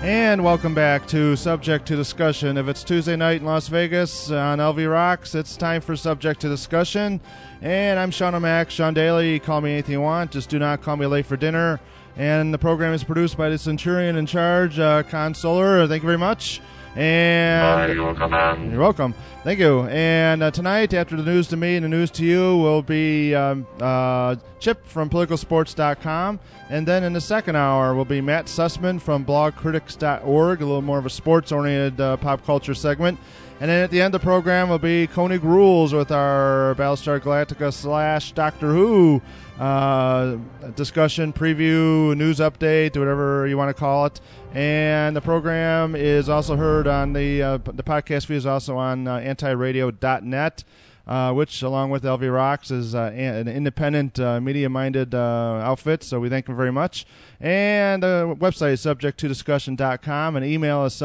And welcome back to Subject to Discussion. If it's Tuesday night in Las Vegas on LV Rocks, it's time for Subject to Discussion. And I'm Sean O'Mac, Sean Daly. Call me anything you want. Just do not call me late for dinner. And the program is produced by the Centurion in charge, Con Solar. Thank you very much. And your command. You're welcome. Thank you. And tonight, after the news to me and the news to you, will be Chip from PoliticalSports.com. And then in the second hour will be Matt Sussman from BlogCritics.org, a little more of a sports-oriented pop culture segment. And then at the end of the program will be Koenig Rules with our Battlestar Galactica / Doctor Who discussion, preview, news update, whatever you want to call it. And the program is also heard on the podcast feed is also on antiradio.net, which, along with LV Rocks, is an independent, media-minded outfit. So we thank them very much. And the website is subject2discussion.com, and email is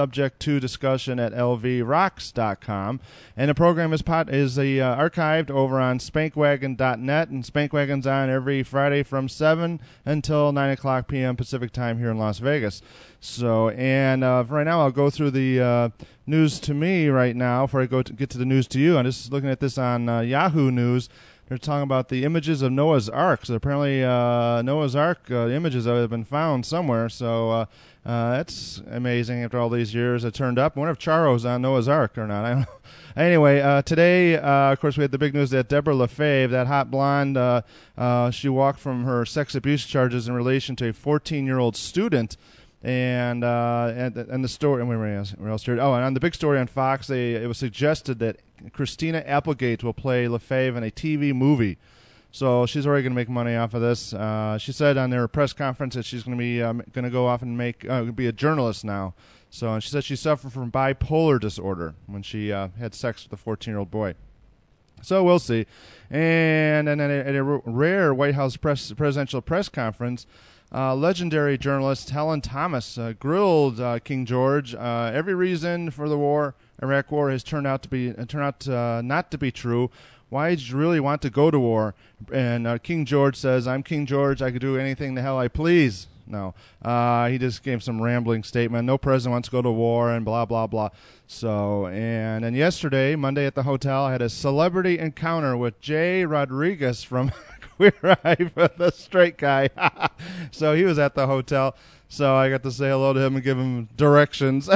subject2discussion@lvrocks.com. And the program is archived over on spankwagon.net, and Spankwagon's on every Friday from 7 until 9 o'clock p.m. Pacific time here in Las Vegas. So, and right now I'll go through the news to me right now before I get to the news to you. I'm just looking at this on Yahoo News. They're talking about the images of Noah's Ark. So apparently Noah's Ark images have been found somewhere. So that's amazing. After all these years, it turned up. I wonder if Charo's on Noah's Ark or not. I don't know. Anyway, today, of course, we had the big news that Deborah LaFave, that hot blonde, she walked from her sex abuse charges in relation to a 14-year-old student. And the story, and where else? And on the big story on Fox, it was suggested that Christina Applegate will play LaFave in a TV movie. So she's already going to make money off of this. She said on their press conference that she's going to be going to go off and be a journalist now. So, and she said she suffered from bipolar disorder when she had sex with a 14-year-old boy. So we'll see. And then at a rare White House presidential press conference, legendary journalist Helen Thomas grilled King George. Every reason for the Iraq War has turned out not to be true. Why did you really want to go to war? And King George says, "I'm King George. I could do anything the hell I please." No, he just gave some rambling statement. No president wants to go to war and blah, blah, blah. So, and then yesterday, Monday at the hotel, I had a celebrity encounter with Jay Rodriguez from Queer Eye, the straight guy. So he was at the hotel. So I got to say hello to him and give him directions.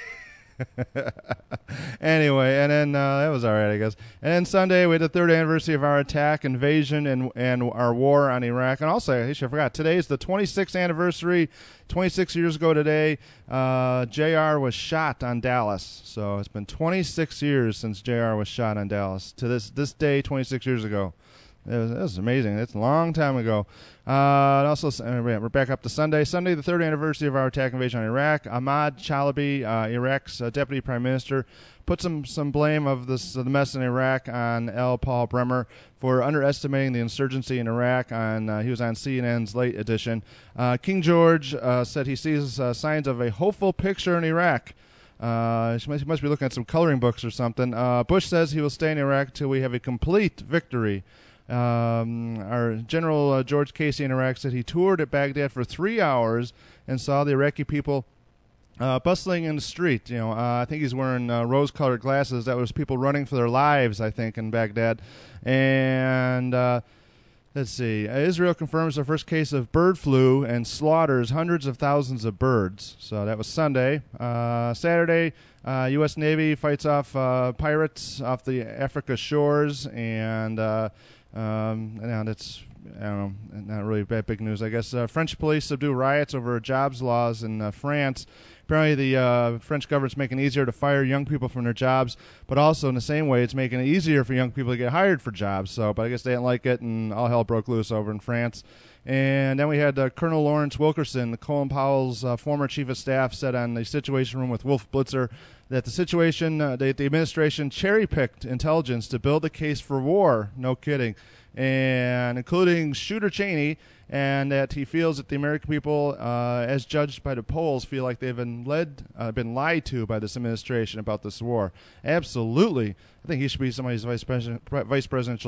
Anyway, and then that was all right, I guess. And then Sunday, we had the third anniversary of our invasion, and our war on Iraq. And also, I forgot, today is the 26th anniversary. 26 years ago today, JR was shot on Dallas. So it's been 26 years since JR was shot on Dallas. To this day, 26 years ago. It was amazing. It's a long time ago. And also, we're back up to Sunday. Sunday, the third anniversary of our attack invasion on Iraq. Ahmad Chalabi, Iraq's deputy prime minister, put some blame of the mess in Iraq on L. Paul Bremer for underestimating the insurgency in Iraq. He was on CNN's Late Edition. King George said he sees signs of a hopeful picture in Iraq. He must be looking at some coloring books or something. Bush says he will stay in Iraq until we have a complete victory. Our General George Casey in Iraq said he toured at Baghdad for 3 hours and saw the Iraqi people bustling in the street. I think he's wearing rose-colored glasses. That was people running for their lives, I think, in Baghdad. And let's see. Israel confirms their first case of bird flu and slaughters hundreds of thousands of birds. So that was Sunday. Saturday, U.S. Navy fights off pirates off the Africa shores, and that's, I don't know, not really big news, I guess. French police subdue riots over jobs laws in France. Apparently the French government's making it easier to fire young people from their jobs, but also in the same way it's making it easier for young people to get hired for jobs. But I guess they didn't like it, and all hell broke loose over in France. And then we had Colonel Lawrence Wilkerson, Colin Powell's former chief of staff, said on the Situation Room with Wolf Blitzer that the administration cherry-picked intelligence to build a case for war. No kidding. And including Shooter Cheney, and that he feels that the American people, as judged by the polls, feel like they've been lied to by this administration about this war. Absolutely. I think he should be somebody's vice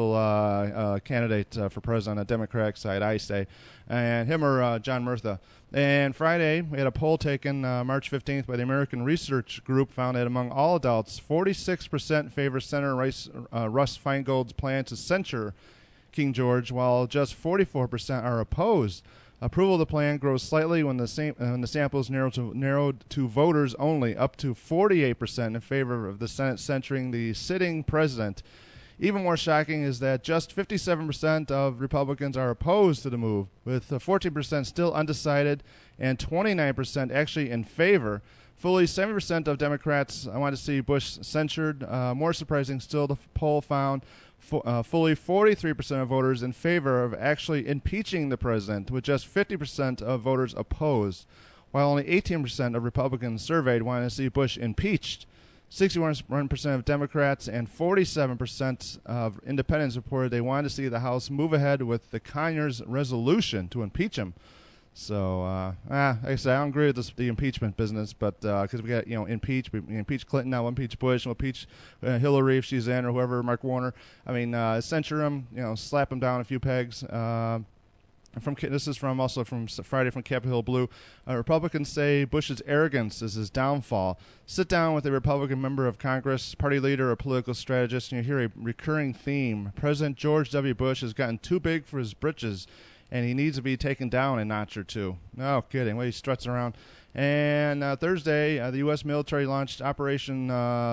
presidential candidate for president on the Democratic side, I say. And him or John Murtha. And Friday, we had a poll taken March 15th by the American Research Group, found that among all adults, 46% favor Senator Russ Feingold's plan to censure King George, while just 44% are opposed. Approval of the plan grows slightly when the sample is narrowed to voters only, up to 48% in favor of the Senate censuring the sitting president. Even more shocking is that just 57% of Republicans are opposed to the move, with 14% still undecided and 29% actually in favor. Fully 70% of Democrats want to see Bush censured. More surprising still, the poll found fully 43% of voters in favor of actually impeaching the president, with just 50% of voters opposed, while only 18% of Republicans surveyed wanted to see Bush impeached. 61% of Democrats and 47% of independents reported they wanted to see the House move ahead with the Conyers resolution to impeach him. So, like I said, I don't agree with the impeachment business, but because we got, we impeach Clinton, now we'll impeach Bush, we'll impeach Hillary if she's in, or whoever, Mark Warner. I mean, censure him, slap him down a few pegs. This is also from Friday from Capitol Hill Blue. Republicans say Bush's arrogance is his downfall. Sit down with a Republican member of Congress, party leader, or political strategist, and you hear a recurring theme. President George W. Bush has gotten too big for his britches, and he needs to be taken down a notch or two. No kidding. Well, he struts around. And Thursday, the U.S. military launched Operation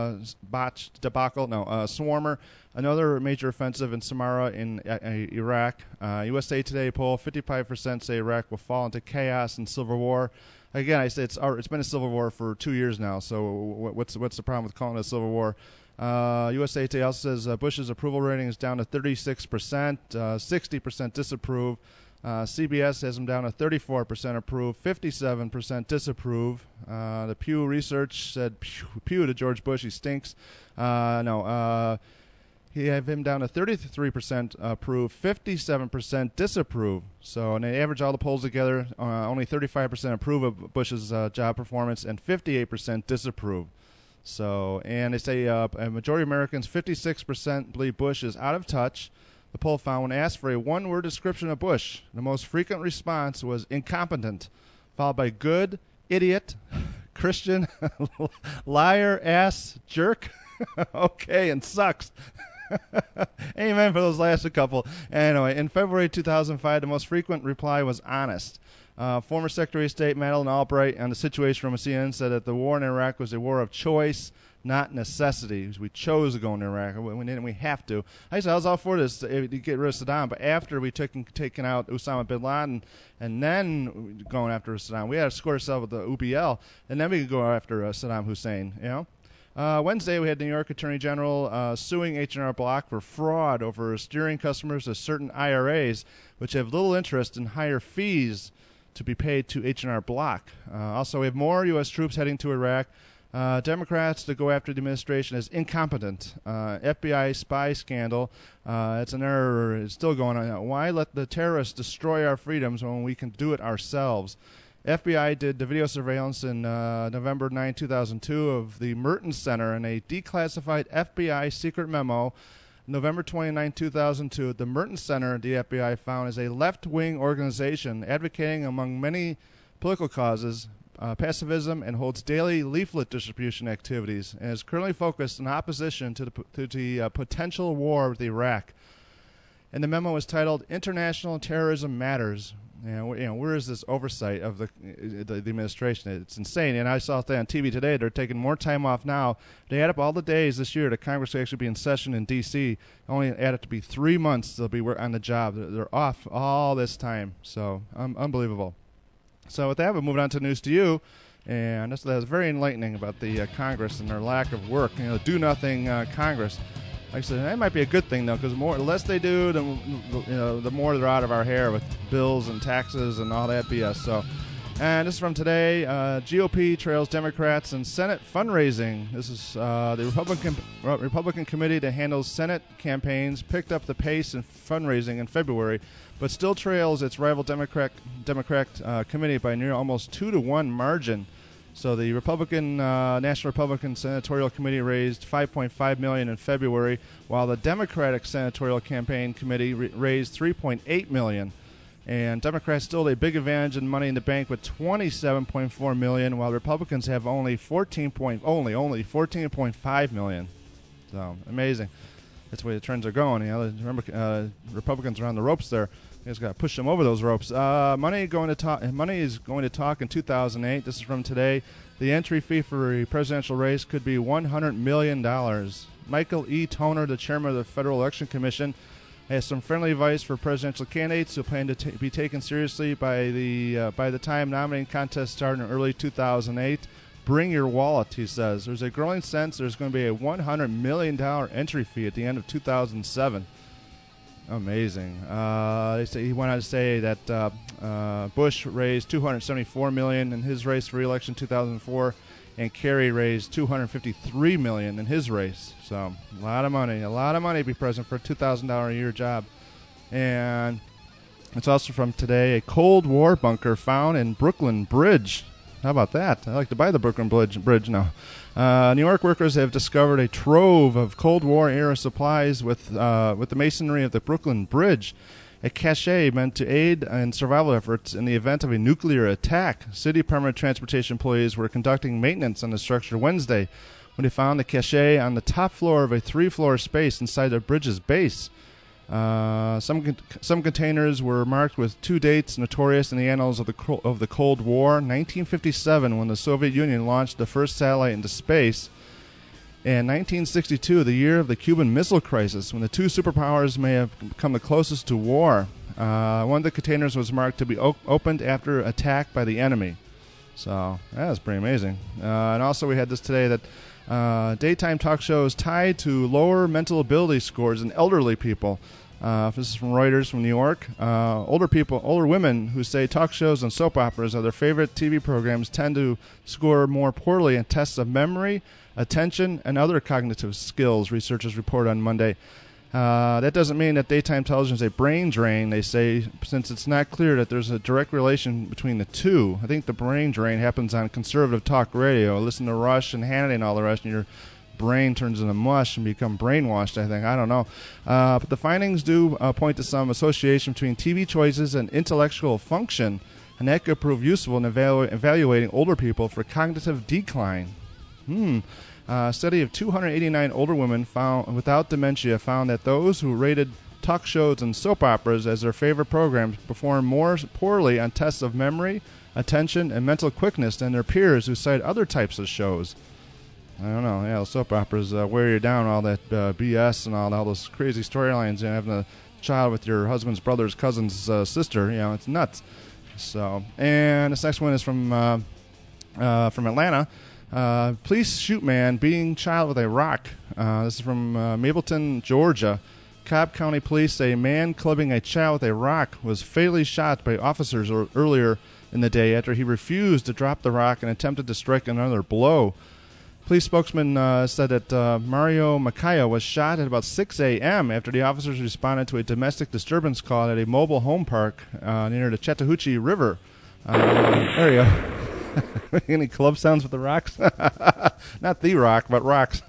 Swarmer, another major offensive in Samarra in Iraq. USA Today poll, 55% say Iraq will fall into chaos and civil war. Again, I say it's been a civil war for 2 years now, so what's the problem with calling it a civil war? USA Today also says Bush's approval rating is down to 36%, 60% disapprove. CBS has him down to 34% approve, 57% disapprove. The Pew Research said pew to George Bush, he stinks. He have him down to 33% approve, 57% disapprove. So, and they average all the polls together, only 35% approve of Bush's job performance and 58% disapprove. So, and they say a majority of Americans, 56%, believe Bush is out of touch. The poll found when asked for a one-word description of Bush, the most frequent response was incompetent, followed by good, idiot, Christian, liar, ass, jerk, okay, and sucks. Amen for those last couple. Anyway, in February 2005, the most frequent reply was honest. Former Secretary of State Madeleine Albright on the Situation Room of CNN said that the war in Iraq was a war of choice, not necessity. We chose to go in Iraq. We have to. I said I was all for this to get rid of Saddam, but after we taken out Osama bin Laden and then going after Saddam, we had to score ourselves with the UBL, and then we could go after Saddam Hussein. Wednesday, we had the New York Attorney General suing H&R Block for fraud over steering customers to certain IRAs, which have little interest in higher fees to be paid to H&R Block. Also, we have more U.S. troops heading to Iraq. Democrats to go after the administration as incompetent. FBI spy scandal. It's an error. It's still going on. Why let the terrorists destroy our freedoms when we can do it ourselves? FBI did the video surveillance in November 9, 2002 of the Merton Center in a declassified FBI secret memo. November 29, 2002, the Merton Center, the FBI found, is a left-wing organization advocating, among many political causes, pacifism, and holds daily leaflet distribution activities, and is currently focused in opposition to the potential war with Iraq. And the memo is titled "International Terrorism Matters." Where is this oversight of the administration? It's insane. And I saw that on TV today. They're taking more time off now. They add up all the days this year that Congress will actually be in session in D.C. Only add it to be 3 months they'll be on the job. They're off all this time. So unbelievable. So with that, we'll move on to news to you. And that was very enlightening about the Congress and their lack of work. Do nothing Congress. Like I said, that might be a good thing, though, because the less they do, the more they're out of our hair with bills and taxes and all that BS. So, and this is from today. GOP trails Democrats in Senate fundraising. This is the Republican committee that handles Senate campaigns picked up the pace in fundraising in February, but still trails its rival Democrat committee by near almost 2-to-1 margin. So the National Republican Senatorial Committee raised $5.5 million in February, while the Democratic Senatorial Campaign Committee raised $3.8 million. And Democrats still have a big advantage in money in the bank with $27.4 million, while Republicans have only 14.5 million. So amazing. That's the way the trends are going. Remember, Republicans are on the ropes there. You just got to push them over those ropes. Money is going to talk in 2008. This is from today. The entry fee for a presidential race could be $100 million. Michael E. Toner, the chairman of the Federal Election Commission, has some friendly advice for presidential candidates who plan to be taken seriously by the time nominating contests start in early 2008. Bring your wallet, he says. There's a growing sense there's going to be a $100 million entry fee at the end of 2007. Amazing. He went on to say that Bush raised $274 million in his race for re-election in 2004, and Kerry raised $253 million in his race. So a lot of money to be president for a $2,000 a year job. And it's also from today, a Cold War bunker found in Brooklyn Bridge. How about that? I like to buy the Brooklyn Bridge now. New York workers have discovered a trove of Cold War era supplies with the masonry of the Brooklyn Bridge, a cache meant to aid in survival efforts in the event of a nuclear attack. City Department of Transportation employees were conducting maintenance on the structure Wednesday when they found the cache on the top floor of a 3-floor space inside the bridge's base. Some containers were marked with 2 dates notorious in the annals of the Cold War: 1957, when the Soviet Union launched the first satellite into space, and 1962, the year of the Cuban Missile Crisis, when the two superpowers may have come the closest to war. One of the containers was marked to be opened after attack by the enemy. So that was pretty amazing. And also we had this today that daytime talk shows tied to lower mental ability scores in elderly people. This is from Reuters from New York. Older women who say talk shows and soap operas are their favorite TV programs tend to score more poorly in tests of memory, attention, and other cognitive skills, researchers report on Monday. That doesn't mean that daytime television is a brain drain, they say, since it's not clear that there's a direct relation between the two. I think the brain drain happens on conservative talk radio. Listen to Rush and Hannity and all the rest, and your brain turns into mush and become brainwashed, I think. I don't know. But the findings do point to some association between TV choices and intellectual function, and that could prove useful in evaluating older people for cognitive decline. A study of 289 older women without dementia found that those who rated talk shows and soap operas as their favorite programs performed more poorly on tests of memory, attention, and mental quickness than their peers who cite other types of shows. I don't know. Yeah, soap operas wear you down, all that BS and all those crazy storylines. Having a child with your husband's brother's cousin's sister, it's nuts. So, and this next one is from Atlanta. Police shoot man beating child with a rock. This is from Mableton, Georgia. Cobb County Police say a man clubbing a child with a rock was fatally shot by officers earlier in the day after he refused to drop the rock and attempted to strike another blow. Police spokesman said that Mario Macaya was shot at about 6 a.m. after the officers responded to a domestic disturbance call at a mobile home park near the Chattahoochee River. There you go. Any club sounds with the rocks? Not the rock, but rocks.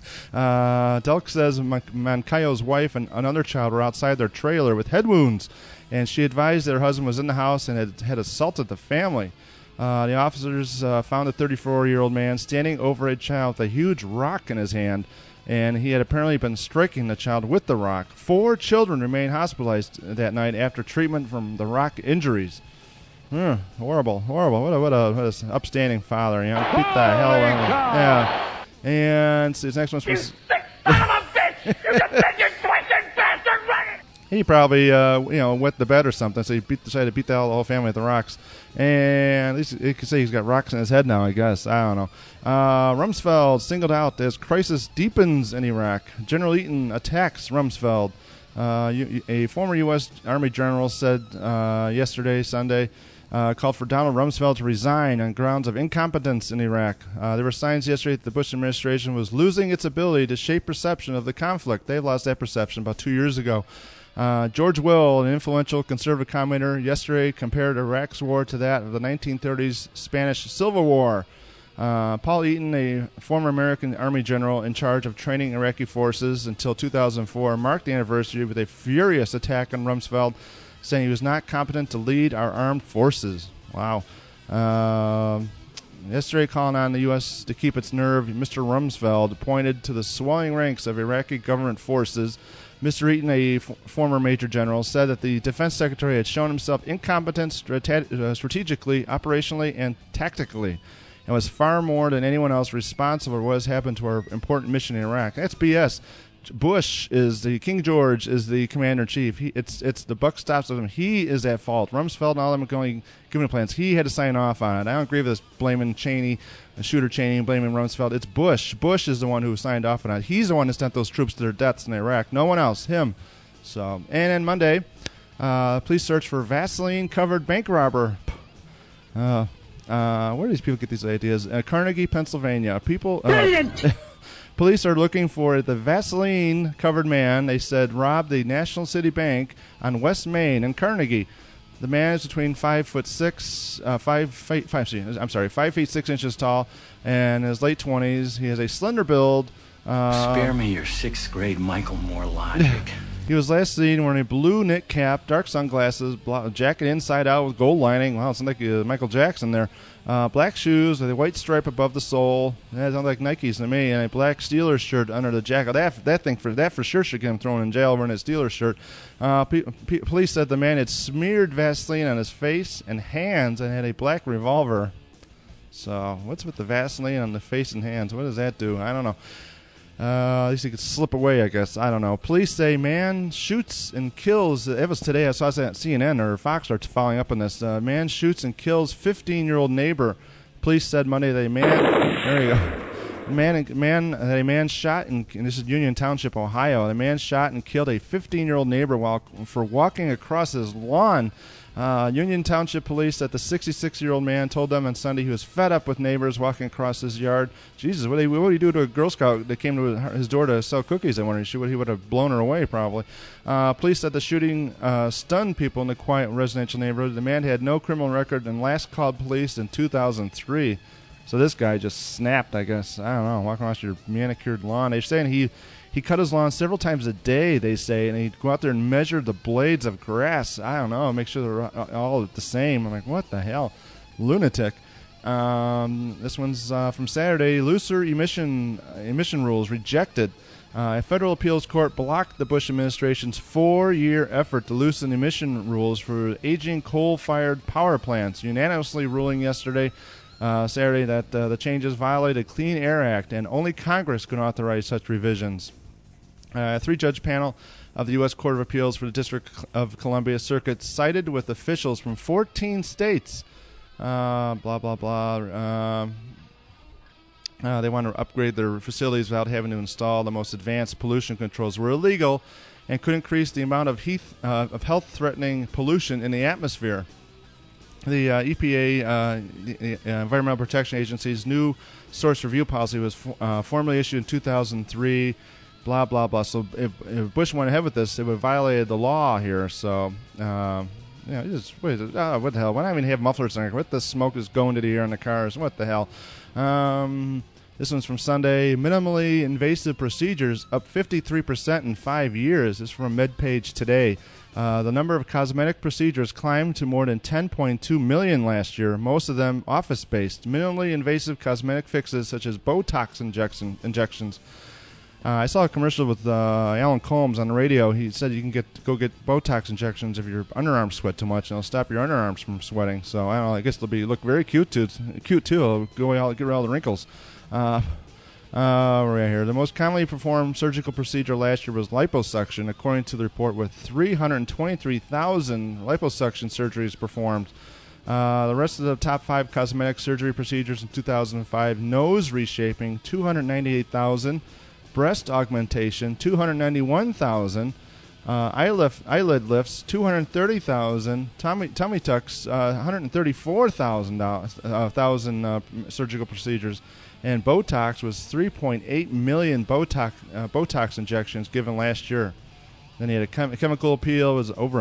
Delk says Mancayo's wife and another child were outside their trailer with head wounds, and she advised that her husband was in the house and had assaulted the family. The officers found a 34-year-old man standing over a child with a huge rock in his hand, and he had apparently been striking the child with the rock. 4 children remained hospitalized that night after treatment from the rock injuries. Horrible. What a upstanding father. Beat the hell out of him. Yeah. And his next one's... You sick son of a bitch! You just said you twisted bastard! He probably, wet the bed or something, so he decided to beat the whole family with the rocks. And at least you could say he's got rocks in his head now, I guess. I don't know. Rumsfeld singled out as crisis deepens in Iraq. General Eaton attacks Rumsfeld. A former U.S. Army general said yesterday, Sunday, called for Donald Rumsfeld to resign on grounds of incompetence in Iraq. There were signs yesterday that the Bush administration was losing its ability to shape perception of the conflict. They lost that perception about 2 years ago. George Will, an influential conservative commentator, yesterday compared Iraq's war to that of the 1930s Spanish Civil War. Paul Eaton, a former American Army general in charge of training Iraqi forces until 2004, marked the anniversary with a furious attack on Rumsfeld, saying he was not competent to lead our armed forces. Wow. Yesterday, calling on the U.S. to keep its nerve, Mr. Rumsfeld pointed to the swelling ranks of Iraqi government forces. Mr. Eaton, a former major general, said that the defense secretary had shown himself incompetent strategically, operationally, and tactically, and was far more than anyone else responsible for what has happened to our important mission in Iraq. That's BS. King George is the commander-in-chief. It's the buck stops with him. He is at fault. Rumsfeld and all them are going giving plans. He had to sign off on it. I don't agree with this blaming Cheney, Shooter Cheney, and blaming Rumsfeld. It's Bush. Bush is the one who signed off on it. He's the one that sent those troops to their deaths in Iraq. No one else. Him. So, and then Monday, police search for Vaseline-covered bank robber. Where do these people get these ideas? Carnegie, Pennsylvania. Brilliant! Police are looking for the Vaseline-covered man, they said, robbed the National City Bank on West Main in Carnegie. The man is between 5 feet 6 inches tall, and in his late 20s. He has a slender build. Spare me your 6th grade Michael Moore logic. He was last seen wearing a blue knit cap, dark sunglasses, jacket inside out with gold lining. Wow, it sounds like Michael Jackson there. Black shoes with a white stripe above the sole. That sounds like Nikes to me. And a black Steelers shirt under the jacket. That for sure should get him thrown in jail wearing a Steelers shirt. Police said the man had smeared Vaseline on his face and hands and had a black revolver. So what's with the Vaseline on the face and hands? What does that do? I don't know. At least he could slip away, I guess. I don't know. Police say man shoots and kills. It was today. I saw that CNN or Fox are following up on this. Man shoots and kills 15-year-old neighbor. Police said Monday that a man. There you go. A man shot and this is Union Township, Ohio. A man shot and killed a 15-year-old neighbor for walking across his lawn. Union Township Police said the 66-year-old man told them on Sunday he was fed up with neighbors walking across his yard. Jesus, what would he do to a Girl Scout that came to his door to sell cookies? I wonder. He would have blown her away, probably. Police said the shooting stunned people in the quiet residential neighborhood. The man had no criminal record and last called police in 2003. So this guy just snapped, I guess. I don't know, walking across your manicured lawn. They're saying he cut his lawn several times a day, they say, and he'd go out there and measure the blades of grass. I don't know, make sure they're all the same. I'm like, what the hell? Lunatic. This one's from Saturday. Looser emission rules rejected. A federal appeals court blocked the Bush administration's 4-year effort to loosen emission rules for aging coal-fired power plants, unanimously ruling yesterday, Saturday, that the changes violated Clean Air Act and only Congress can authorize such revisions. A 3-judge panel of the U.S. Court of Appeals for the District of Columbia Circuit sided with officials from 14 states. They want to upgrade their facilities without having to install the most advanced pollution controls. Were illegal and could increase the amount of health-threatening pollution in the atmosphere. The EPA, the Environmental Protection Agency's new source review policy was formally issued in 2003. Blah, blah, blah. So if Bush went ahead with this, it would have violated the law here. So, what the hell? Why not even have mufflers on? What the smoke is going to the air in the cars? What the hell? This one's from Sunday. Minimally invasive procedures up 53% in 5 years. This is from MedPage Today. The number of cosmetic procedures climbed to more than 10.2 million last year, most of them office-based. Minimally invasive cosmetic fixes such as Botox injections. I saw a commercial with Alan Colmes on the radio. He said you can go get Botox injections if your underarms sweat too much, and it'll stop your underarms from sweating. So I don't know. I guess they'll look very cute too. It'll get rid of all the wrinkles. Right here. The most commonly performed surgical procedure last year was liposuction, according to the report, with 323,000 liposuction surgeries performed. The rest of the top 5 cosmetic surgery procedures in 2005: nose reshaping, 298,000. Breast augmentation, 291,000. Eyelid lifts, 230,000. Tummy tucks, 134,000 surgical procedures. And Botox was 3.8 million Botox injections given last year. Then he had a chemical peel was over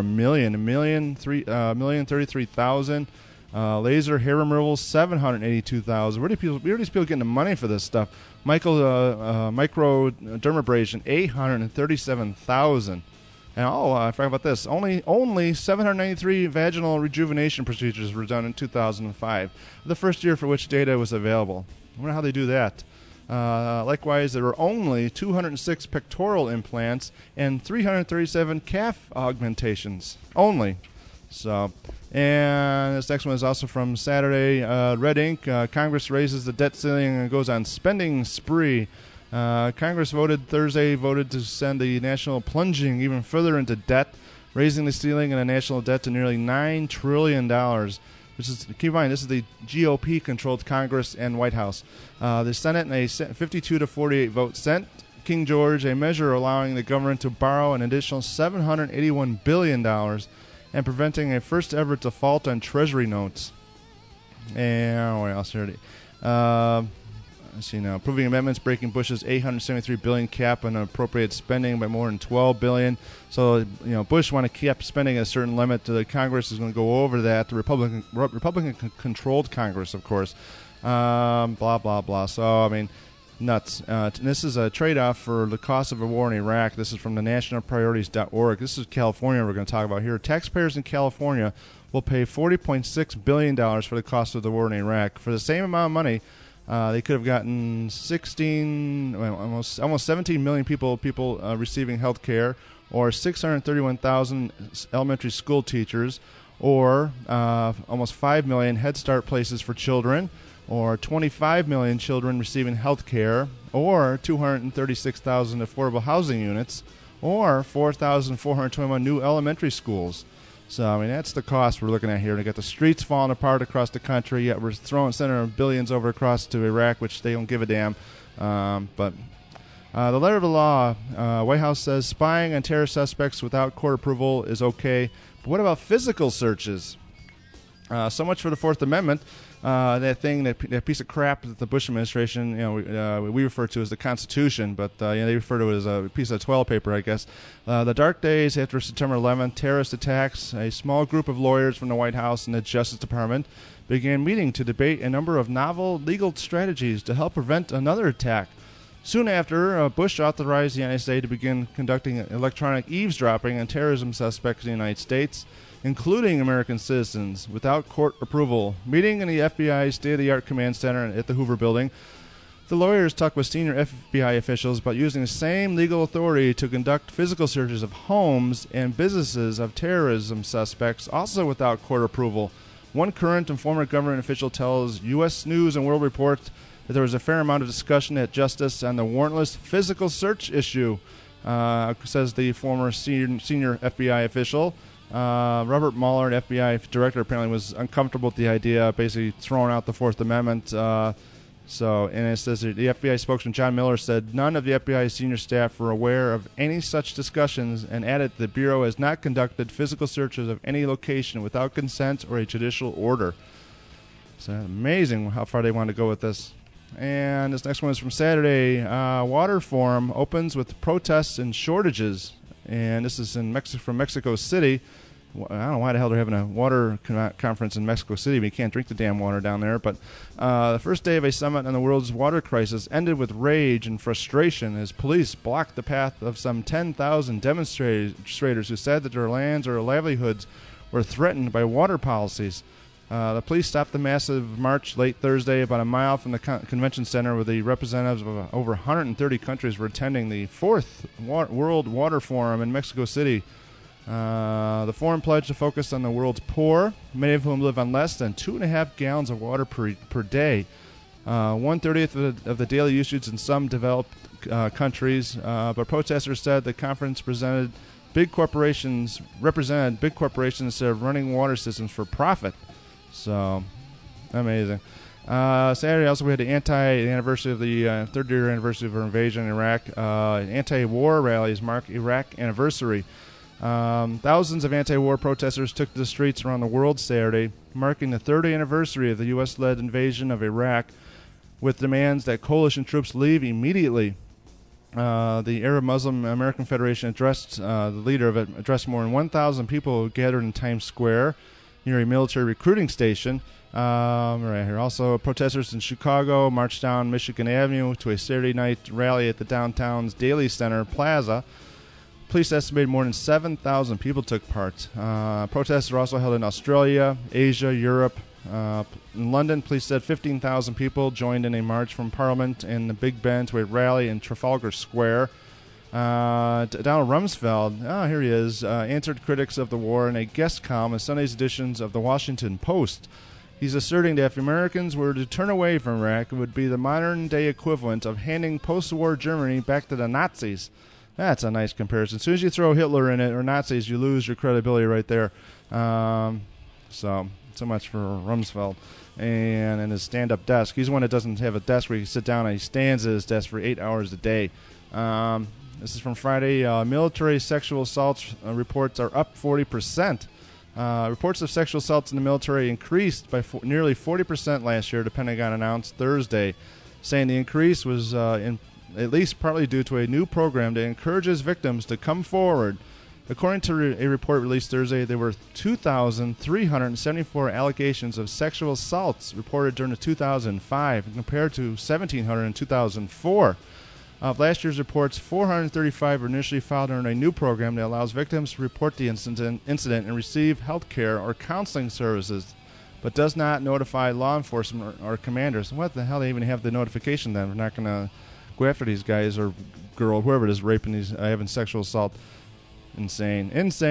1,033,000. Laser hair removal, 782,000. Where are these people getting the money for this stuff? Microdermabrasion, 837,000. And I forgot about this. Only 793 vaginal rejuvenation procedures were done in 2005, the first year for which data was available. I wonder how they do that. Likewise, there were only 206 pectoral implants and 337 calf augmentations. Only. So, and this next one is also from Saturday. Red Ink. Congress raises the debt ceiling and goes on spending spree. Congress Thursday voted to send the national plunging even further into debt, raising the ceiling in the national debt to nearly $9 trillion. Which is, keep in mind, this is the GOP-controlled Congress and White House. The Senate, in a 52 to 48 vote, sent King George a measure allowing the government to borrow an additional $781 billion and preventing a first-ever default on Treasury notes. And what else here? Let's see now. Approving amendments breaking Bush's $873 billion cap on appropriate spending by more than $12 billion. So, Bush want to keep spending at a certain limit. The Congress is going to go over that. The Republican-controlled Congress, of course. Blah, blah, blah. So, nuts. This is a trade-off for the cost of a war in Iraq. This is from the nationalpriorities.org. This is California we're going to talk about here. Taxpayers in California will pay $40.6 billion for the cost of the war in Iraq. For the same amount of money, they could have gotten almost 17 million people receiving health care, or 631,000 elementary school teachers, or almost 5 million Head Start places for children, or 25 million children receiving health care, or 236,000 affordable housing units, or 4,421 new elementary schools. So, that's the cost we're looking at here. To get the streets falling apart across the country, yet we're sending billions over across to Iraq, which they don't give a damn. But the letter of the law, White House says spying on terror suspects without court approval is okay. But what about physical searches? So much for the Fourth Amendment. That piece of crap that the Bush administration, we refer to as the Constitution, but they refer to it as a piece of toilet paper, I guess. The dark days after September 11th, terrorist attacks, a small group of lawyers from the White House and the Justice Department began meeting to debate a number of novel legal strategies to help prevent another attack. Soon after, Bush authorized the NSA to begin conducting electronic eavesdropping on terrorism suspects in the United States, including American citizens, without court approval. Meeting in the FBI's state-of-the-art command center at the Hoover Building, the lawyers talked with senior FBI officials about using the same legal authority to conduct physical searches of homes and businesses of terrorism suspects, also without court approval. One current and former government official tells U.S. News and World Report that there was a fair amount of discussion at Justice on the warrantless physical search issue, says the former senior FBI official. Robert Mueller, an FBI director, apparently was uncomfortable with the idea, basically throwing out the Fourth Amendment. And it says that the FBI spokesman John Miller said none of the FBI senior staff were aware of any such discussions, and added the Bureau has not conducted physical searches of any location without consent or a judicial order. So amazing how far they want to go with this. And this next one is from Saturday. Water Forum opens with protests and shortages. And this is from Mexico City. I don't know why the hell they're having a water conference in Mexico City. We can't drink the damn water down there. But the first day of a summit on the world's water crisis ended with rage and frustration as police blocked the path of some 10,000 demonstrators who said that their lands or livelihoods were threatened by water policies. The police stopped the massive march late Thursday about a mile from the convention center, where the representatives of over 130 countries were attending the 4th World Water Forum in Mexico City. The forum pledged to focus on the world's poor, many of whom live on less than 2.5 gallons of water per day. 1/30 of the daily usage in some developed countries. But protesters said the conference represented big corporations instead of running water systems for profit. So, amazing. Saturday also we had the anniversary of the third year anniversary of our invasion in Iraq. Anti-war rallies mark Iraq anniversary. Thousands of anti-war protesters took to the streets around the world Saturday, marking the third anniversary of the U.S.-led invasion of Iraq, with demands that coalition troops leave immediately. The Arab Muslim American Federation addressed the leader of it, addressed more than 1,000 people who gathered in Times Square near a military recruiting station. Right here. Also, protesters in Chicago marched down Michigan Avenue to a Saturday night rally at the downtown's Daly Center Plaza. Police estimate more than 7,000 people took part. Protests are also held in Australia, Asia, Europe. In London, police said 15,000 people joined in a march from Parliament and the Big Ben to a rally in Trafalgar Square. Donald Rumsfeld, here he is, answered critics of the war in a guest column in Sunday's editions of the Washington Post. He's asserting that if Americans were to turn away from Iraq, it would be the modern-day equivalent of handing post-war Germany back to the Nazis. That's a nice comparison. As soon as you throw Hitler in it or Nazis, you lose your credibility right there. So much for Rumsfeld. And his stand-up desk. He's the one that doesn't have a desk where he can sit down, and he stands at his desk for 8 hours a day. This is from Friday. Military sexual assaults reports are up 40%. Reports of sexual assaults in the military increased by nearly 40% last year, the Pentagon announced Thursday, saying the increase was at least partly due to a new program that encourages victims to come forward. According to a report released Thursday, there were 2,374 allegations of sexual assaults reported during 2005 compared to 1,700 in 2004. Of last year's reports, 435 were initially filed under a new program that allows victims to report the incident and receive health care or counseling services, but does not notify law enforcement or commanders. What the hell? They even have the notification then? We're not going to go after these guys or girl, whoever it is, raping these, having sexual assault. Insane.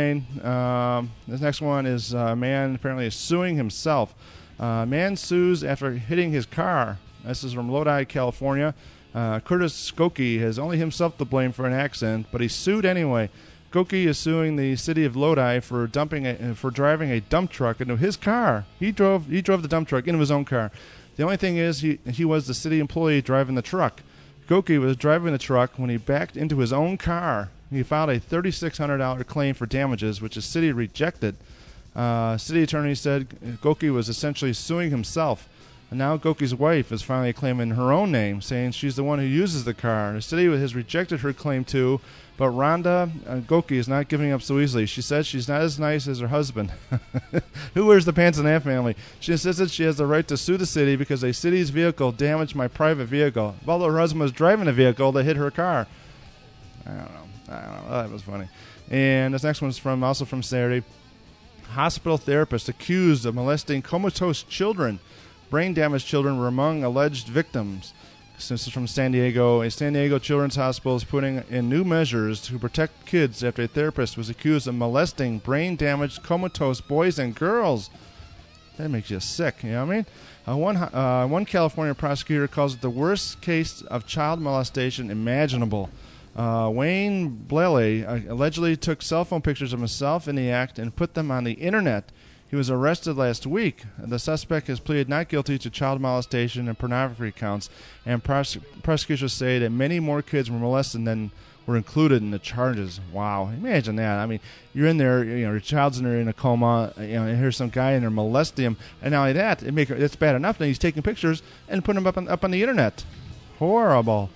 This next one is a man apparently is suing himself. Man sues after hitting his car. This is from Lodi, California. Curtis Skokie has only himself to blame for an accident, but he sued anyway. Skokie is suing the city of Lodi for driving a dump truck into his car. He drove the dump truck into his own car. The only thing is he was the city employee driving the truck. Skokie was driving the truck when he backed into his own car. He filed a $3,600 claim for damages, which the city rejected. City attorney said Skokie was essentially suing himself. And now Gokie's wife is finally claiming her own name, saying she's the one who uses the car. The city has rejected her claim too, but Rhonda Gokie is not giving up so easily. She says she's not as nice as her husband. Who wears the pants in that family? She insists that she has the right to sue the city because a city's vehicle damaged my private vehicle. While her husband was driving a vehicle that hit her car. I don't know. Oh, that was funny. And this next one is also from Saturday. Hospital therapist accused of molesting comatose children. Brain-damaged children were among alleged victims. This is from San Diego. A San Diego Children's Hospital is putting in new measures to protect kids after a therapist was accused of molesting brain-damaged comatose boys and girls. That makes you sick, you know what I mean? One California prosecutor calls it the worst case of child molestation imaginable. Wayne Blele allegedly took cell phone pictures of himself in the act and put them on the internet. He was arrested last week. The suspect has pleaded not guilty to child molestation and pornography counts, and prosecutors say that many more kids were molested than were included in the charges. Wow, imagine that. I mean, you're in there, your child's in a coma, and here's some guy in there molesting him, and not only that, it's bad enough that he's taking pictures and putting them up on the internet. Horrible.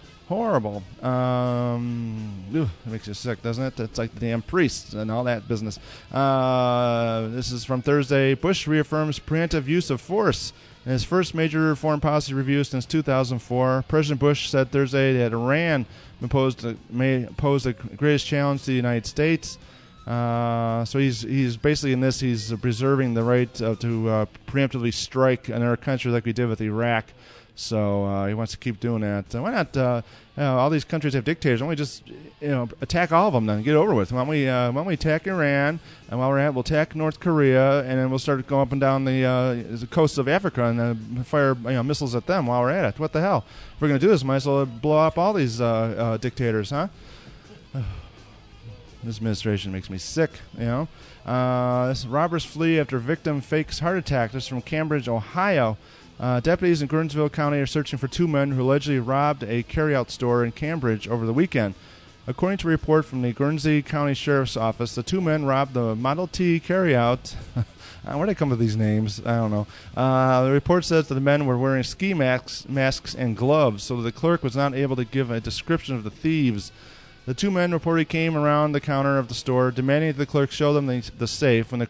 It makes you sick, doesn't it? It's like the damn priests and all that business. This is from Thursday. Bush reaffirms preemptive use of force in his first major foreign policy review since 2004. President Bush said Thursday that Iran may pose the greatest challenge to the United States. So he's basically in this. He's preserving the right to preemptively strike another country like we did with Iraq. So he wants to keep doing that. Why not? All these countries have dictators. Why don't we just attack all of them then and get it over with? Why don't we attack Iran, and while we're at it, we'll attack North Korea, and then we'll start going up and down the coast of Africa and fire missiles at them while we're at it. What the hell? If we're going to do this, might as well blow up all these dictators, huh? This administration makes me sick, This robbers flee after victim fakes heart attack. This is from Cambridge, Ohio. Deputies in Guernsville County are searching for two men who allegedly robbed a carryout store in Cambridge over the weekend. According to a report from the Guernsey County Sheriff's Office, the two men robbed the Model T carryout. Where do they come with these names? I don't know. The report says that the men were wearing ski masks and gloves, so the clerk was not able to give a description of the thieves. The two men reportedly came around the counter of the store, demanding that the clerk show them the safe. When the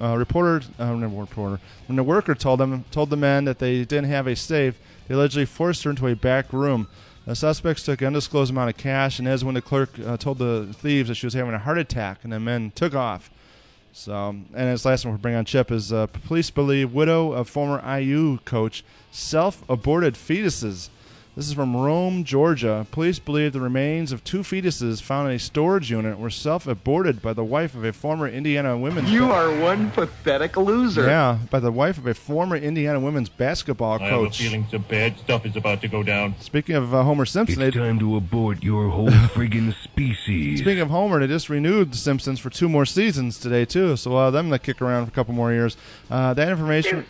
when the worker told the men that they didn't have a safe, they allegedly forced her into a back room. The suspects took an undisclosed amount of cash, and as when the clerk told the thieves that she was having a heart attack, and the men took off. So, and his last one we'll bring on Chip is police believe widow of former IU coach self-aborted fetuses. This is from Rome, Georgia. Police believe the remains of 2 fetuses found in a storage unit were self-aborted by the wife of a former Indiana women's... You are one pathetic loser. Yeah, by the wife of a former Indiana women's basketball coach. I have a feeling some bad stuff is about to go down. Speaking of Homer Simpson... It's time to abort your whole friggin' species. Speaking of Homer, they just renewed The Simpsons for 2 more seasons today, too, so we'll have them to kick around for a couple more years. That information...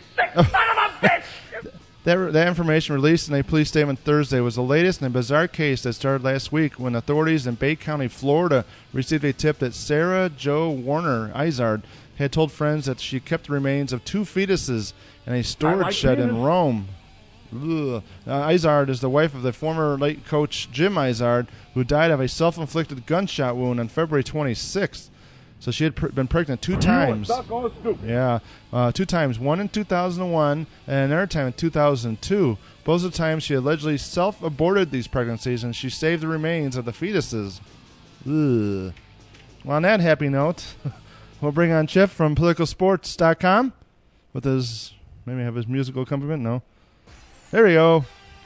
That information released in a police statement Thursday was the latest in a bizarre case that started last week when authorities in Bay County, Florida, received a tip that Sarah Jo Warner Izard had told friends that she kept the remains of 2 fetuses in a storage shed in Rome. Izard is the wife of the former late coach Jim Izard, who died of a self-inflicted gunshot wound on February 26th. So she had been pregnant 2 times. Yeah, 2 times. One in 2001 and another time in 2002. Both of the times she allegedly self-aborted these pregnancies, and she saved the remains of the fetuses. Ugh. Well, on that happy note, we'll bring on Chip from PoliticalSports.com with his, maybe have his musical accompaniment. No. There we go.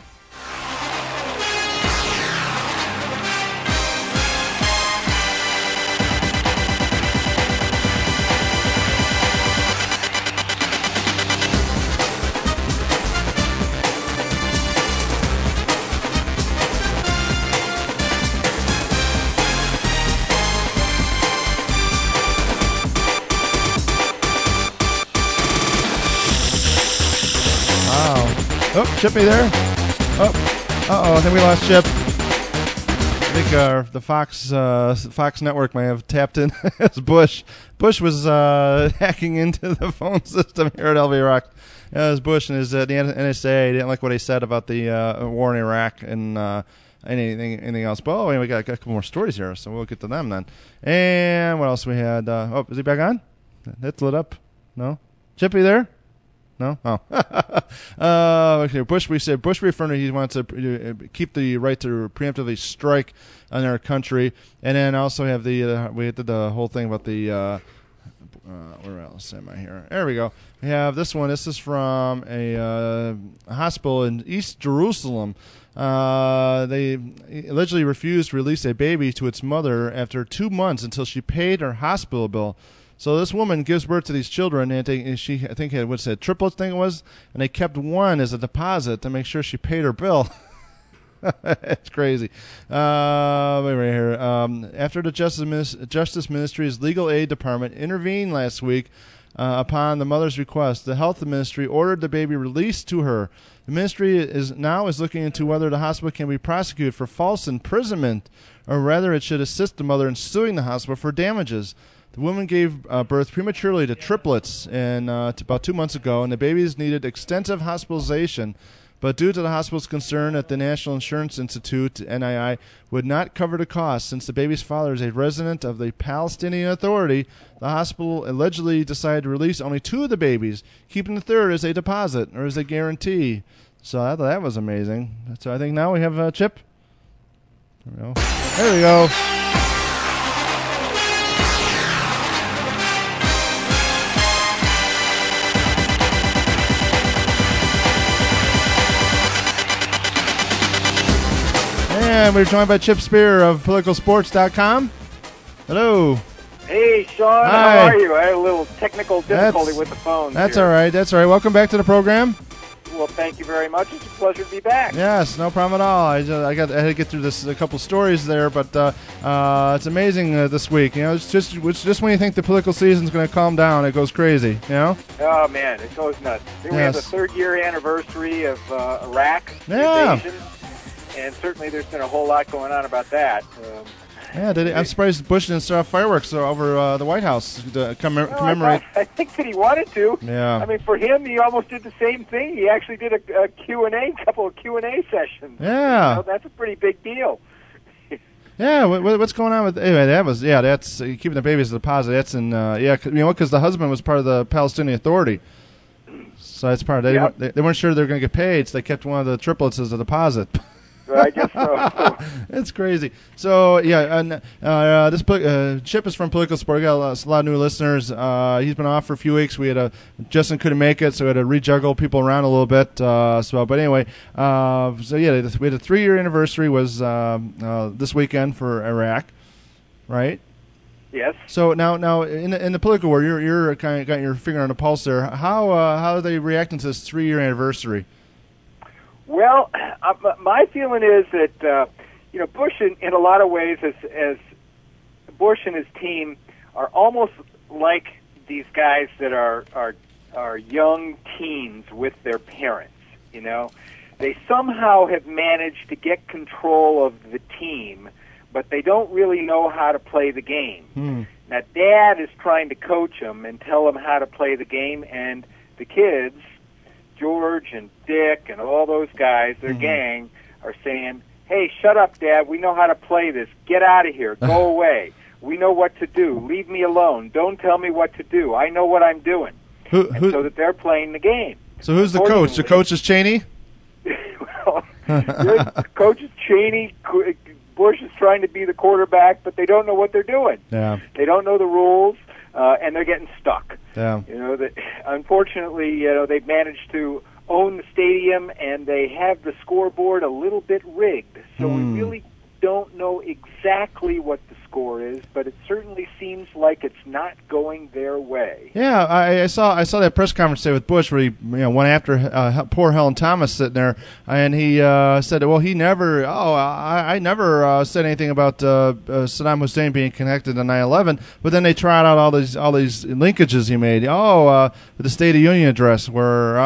Oh, Chip, me there? Oh, I think we lost Chip. I think the Fox network may have tapped in as Bush. Bush was hacking into the phone system here at LV Rock. It was Bush and the NSA didn't like what he said about the war in Iraq and anything else. But anyway, we got a couple more stories here, so we'll get to them then. And what else we had? Is he back on? That's lit up. No? Chip, you there? No? Oh. Okay. Bush reaffirmed he wants to keep the right to preemptively strike on our country. And then also have we did the whole thing about the, where else am I here? There we go. We have this one. This is from a hospital in East Jerusalem. They allegedly refused to release a baby to its mother after 2 months until she paid her hospital bill. So this woman gives birth to these children, and she, I think, had what's that, triplets thing it was, and they kept one as a deposit to make sure she paid her bill. It's crazy. Right here. After the Justice Ministry's Legal Aid Department intervened last week upon the mother's request, the Health Ministry ordered the baby released to her. The ministry is looking into whether the hospital can be prosecuted for false imprisonment, or rather it should assist the mother in suing the hospital for damages. The woman gave birth prematurely to triplets about 2 months ago, and the babies needed extensive hospitalization. But due to the hospital's concern that the National Insurance Institute, NII, would not cover the cost since the baby's father is a resident of the Palestinian Authority, the hospital allegedly decided to release only 2 of the babies, keeping the third as a deposit or as a guarantee. So I thought that was amazing. So I think now we have Chip. There we go. There we go. And we're joined by Chip Spear of PoliticalSports.com. Hello. Hey, Sean. Hi. How are you? I had a little technical difficulty with the phone. That's all right. That's all right. Welcome back to the program. Well, thank you very much. It's a pleasure to be back. Yes, no problem at all. I had to get through a couple stories there, but it's amazing this week. You know, it's just when you think the political season's going to calm down, it goes crazy. You know? Oh man, it goes nuts. We have the 3rd year anniversary of Iraq invasion, and certainly there's been a whole lot going on about that. I'm surprised Bush didn't start off fireworks over the White House to commemorate. I think that he wanted to. Yeah. I mean, for him, he almost did the same thing. He actually did a couple of Q&A sessions. Yeah. You know, that's a pretty big deal. Yeah, what's going on with anyway? That's keeping the baby as a deposit. That's in because the husband was part of the Palestinian Authority, so that's part of they weren't sure they were going to get paid, so they kept one of the triplets as a deposit. I guess so. It's crazy. So yeah, and this Chip is from Political Support. We got a lot of new listeners. He's been off for a few weeks. Justin couldn't make it, so we had to rejuggle people around a little bit. But anyway, so yeah, we had a 3-year anniversary was this weekend for Iraq, right? Yes. So now in the political world, you're kind of got your finger on the pulse there. How are they reacting to this 3-year anniversary? Well, my feeling is that Bush, in a lot of ways, as Bush and his team are almost like these guys that are young teens with their parents. They somehow have managed to get control of the team, but they don't really know how to play the game. Now, Dad is trying to coach them and tell them how to play the game, and the kids, George and Dick and all those guys, their gang, are saying, hey, shut up, Dad. We know how to play this. Get out of here. Go away. We know what to do. Leave me alone. Don't tell me what to do. I know what I'm doing. So that they're playing the game. So who's the coach? The coach is Cheney? Well, the coach is Cheney. Bush is trying to be the quarterback, but they don't know what they're doing. Yeah. They don't know the rules, and they're getting stuck. Yeah. Unfortunately, they've managed to own the stadium, and they have the scoreboard a little bit rigged. So we really don't know exactly what the score is, but it certainly seems like it's not going their way. Yeah, I saw that press conference today with Bush where he went after poor Helen Thomas sitting there, and he said, well, I never said anything about Saddam Hussein being connected to 9/11, but then they tried out all these linkages he made. The State of Union address where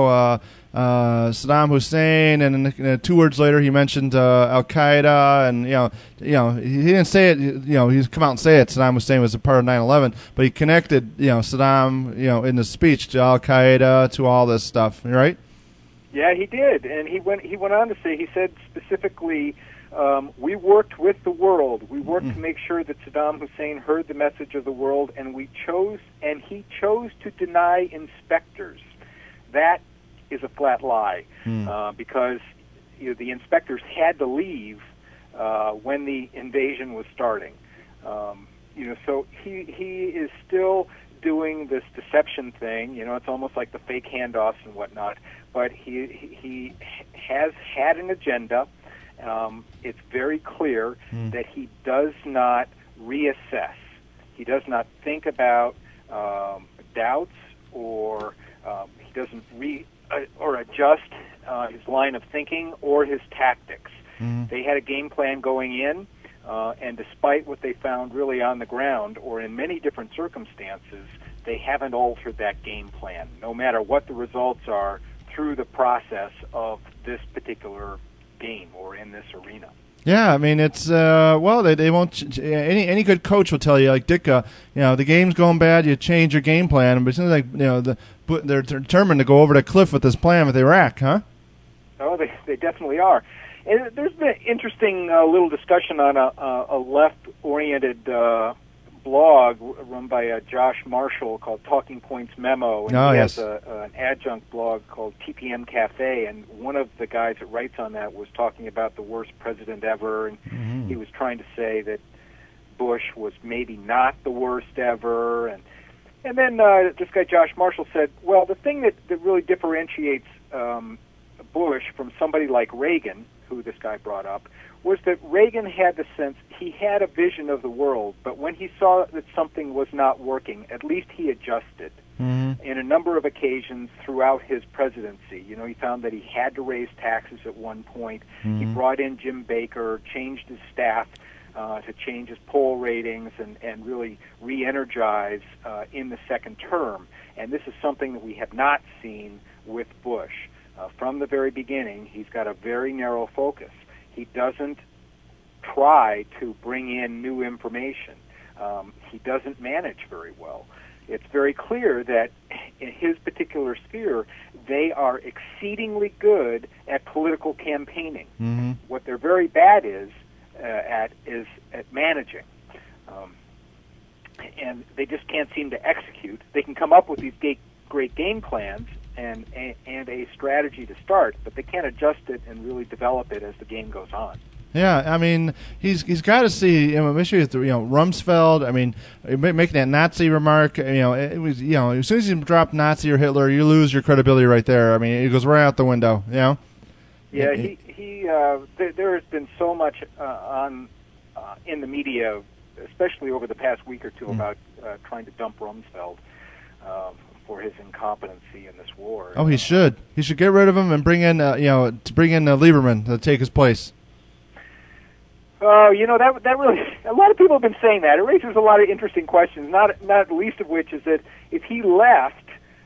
Saddam Hussein, and then 2 words later he mentioned Al Qaeda, and he didn't say it. He's come out and say it. Saddam Hussein was a part of 9/11, but he connected Saddam in the speech to Al Qaeda, to all this stuff, right? Yeah, he did, and he went on to say, he said specifically, we worked with the world. We worked to make sure that Saddam Hussein heard the message of the world, and he chose to deny inspectors. That is a flat lie, because the inspectors had to leave when the invasion was starting. So he is still doing this deception thing. It's almost like the fake handoffs and whatnot. But he has had an agenda. It's very clear that he does not reassess. He does not think about doubts, or he doesn't or adjust his line of thinking or his tactics. They had a game plan going in, and despite what they found really on the ground, or in many different circumstances, they haven't altered that game plan, no matter what the results are through the process of this particular game or in this arena. Yeah, I mean it's they won't. Any good coach will tell you, like Ditka, the game's going bad, you change your game plan. But it seems like they're determined to go over the cliff with this plan with Iraq, huh? Oh, they definitely are. And there's been an interesting little discussion on a left-oriented blog run by Josh Marshall called Talking Points Memo, and he has an adjunct blog called TPM Cafe, and one of the guys that writes on that was talking about the worst president ever, and he was trying to say that Bush was maybe not the worst ever, and then this guy Josh Marshall said, well, the thing that really differentiates Bush from somebody like Reagan, who this guy brought up, was that Reagan had the sense, he had a vision of the world, but when he saw that something was not working, at least he adjusted. In a number of occasions throughout his presidency. He found that he had to raise taxes at one point. He brought in Jim Baker, changed his staff to change his poll ratings and really re-energize in the second term. And this is something that we have not seen with Bush. From the very beginning, he's got a very narrow focus. He doesn't try to bring in new information. He doesn't manage very well. It's very clear that in his particular sphere, they are exceedingly good at political campaigning. What they're very bad is at managing. And they just can't seem to execute. They can come up with these great game plans, and a strategy to start, but they can't adjust it and really develop it as the game goes on. Yeah, I mean, he's got to see, especially with Rumsfeld. I mean, making that Nazi remark. It was as soon as you drop Nazi or Hitler, you lose your credibility right there. I mean, it goes right out the window. Yeah, there has been so much in the media, especially over the past week or two, about trying to dump Rumsfeld for his incompetency in this war. Oh, he should. He should get rid of him and bring in Lieberman to take his place. Oh, that really, a lot of people have been saying that. It raises a lot of interesting questions, not least of which is that if he left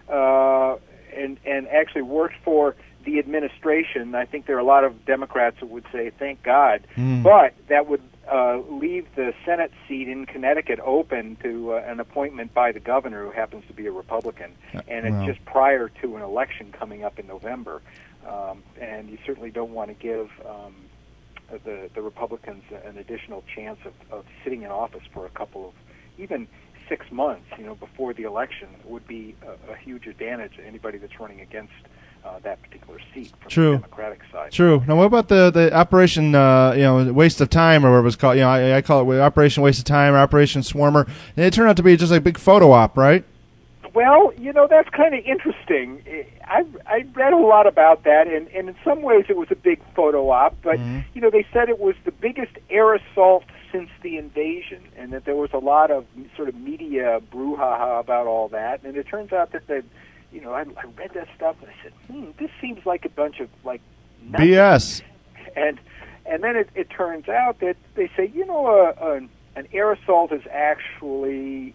and actually worked for the administration, I think there are a lot of Democrats that would say, thank God, but that would leave the Senate seat in Connecticut open to an appointment by the governor, who happens to be a Republican, and it's just prior to an election coming up in November. And you certainly don't want to give the Republicans an additional chance of sitting in office for a couple of, even 6 months, before the election would be a huge advantage to anybody that's running against that particular seat from the Democratic side. True. Now, what about the Operation, Waste of Time, or whatever it was called? I call it Operation Waste of Time or Operation Swarmer. And it turned out to be just like a big photo op, right? Well, that's kind of interesting. I read a lot about that, and in some ways it was a big photo op, but, they said it was the biggest air assault since the invasion, and that there was a lot of sort of media brouhaha about all that, and it turns out that I read that stuff, and I said, this seems like a bunch of, nothing. BS. And then it turns out that they say, an air assault is actually,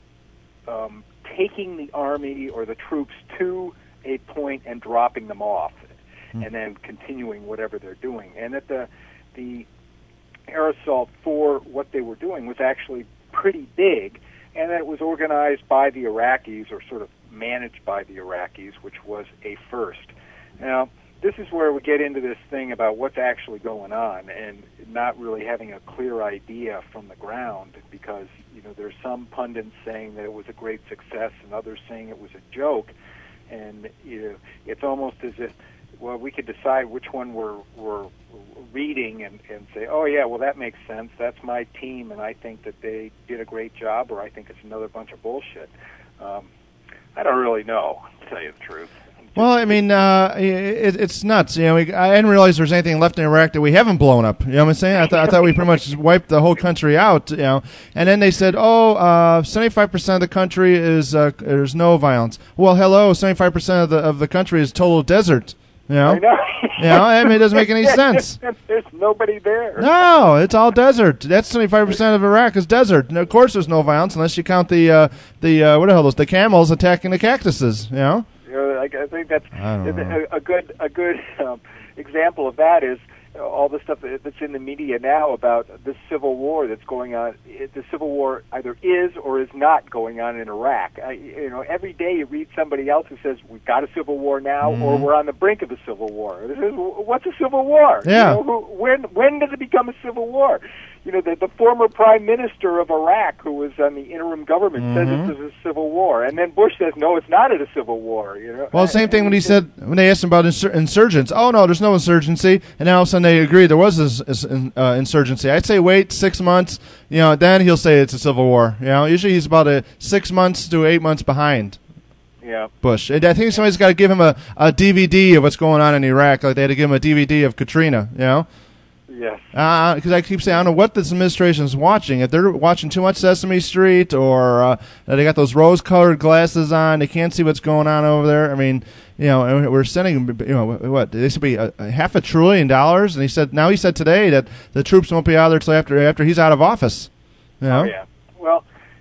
taking the army or the troops to a point and dropping them off, and then continuing whatever they're doing. And that the air assault for what they were doing was actually pretty big, and that it was organized by the Iraqis, or sort of managed by the Iraqis, which was a first. Now, this is where we get into this thing about what's actually going on, and not really having a clear idea from the ground, because there's some pundits saying that it was a great success and others saying it was a joke, and it's almost as if, well, we could decide which one we're reading and say, oh yeah, well that makes sense, that's my team and I think that they did a great job, or I think it's another bunch of bullshit. I don't really know, to tell you the truth. Well, I mean, it's nuts. I didn't realize there's anything left in Iraq that we haven't blown up. You know what I'm saying? I thought we pretty much wiped the whole country out. And then they said, 75% of the country is there's no violence. Well, hello, 75% of the country is total desert. I know. I mean, it doesn't make any sense. There's nobody there. No, it's all desert. That's 75% of Iraq is desert. And of course, there's no violence unless you count the what the hell, the camels attacking the cactuses. I think that's a good example of that is all the stuff that's in the media now about the civil war that's going on. The civil war either is or is not going on in Iraq. Every day you read somebody else who says we've got a civil war now, or we're on the brink of a civil war. What's a civil war? Yeah. When does it become a civil war? The former prime minister of Iraq, who was on the interim government, said this is a civil war, and then Bush says, no, it's not a civil war. Well, same thing when they asked him about insurgents. Oh no, there's no insurgency, and then all of a sudden they agreed there was this insurgency. I'd say wait 6 months, then he'll say it's a civil war. Usually he's about 6 months to 8 months behind. Yeah. Bush. And I think somebody's got to give him a DVD of what's going on in Iraq, like they had to give him a DVD of Katrina. Yes. Because I keep saying, I don't know what this administration is watching. If they're watching too much Sesame Street, or they got those rose-colored glasses on, they can't see what's going on over there. I mean, and we're sending, what? They should be $500 billion, and now he said today that the troops won't be out there till after he's out of office. Oh yeah. Well,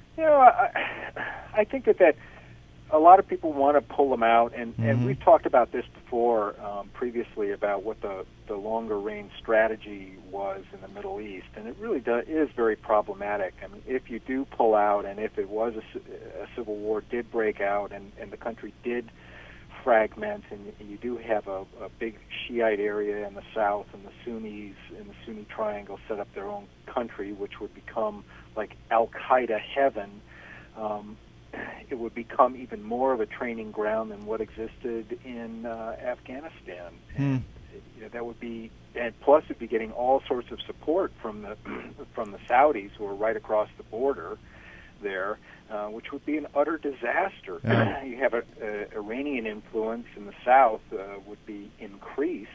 I think that a lot of people want to pull them out, and we've talked about this before previously about what the longer range strategy was in the Middle East, and it really is very problematic. I mean, if you do pull out, and if it was a civil war did break out, and the country did fragment, and you do have a big Shiite area in the south, and the Sunnis in the Sunni Triangle set up their own country, which would become like Al-Qaeda heaven. it would become even more of a training ground than what existed in Afghanistan. And, that would be, and plus it'd be getting all sorts of support from the Saudis who are right across the border there, which would be an utter disaster. Yeah. You have a Iranian influence in the south would be increased.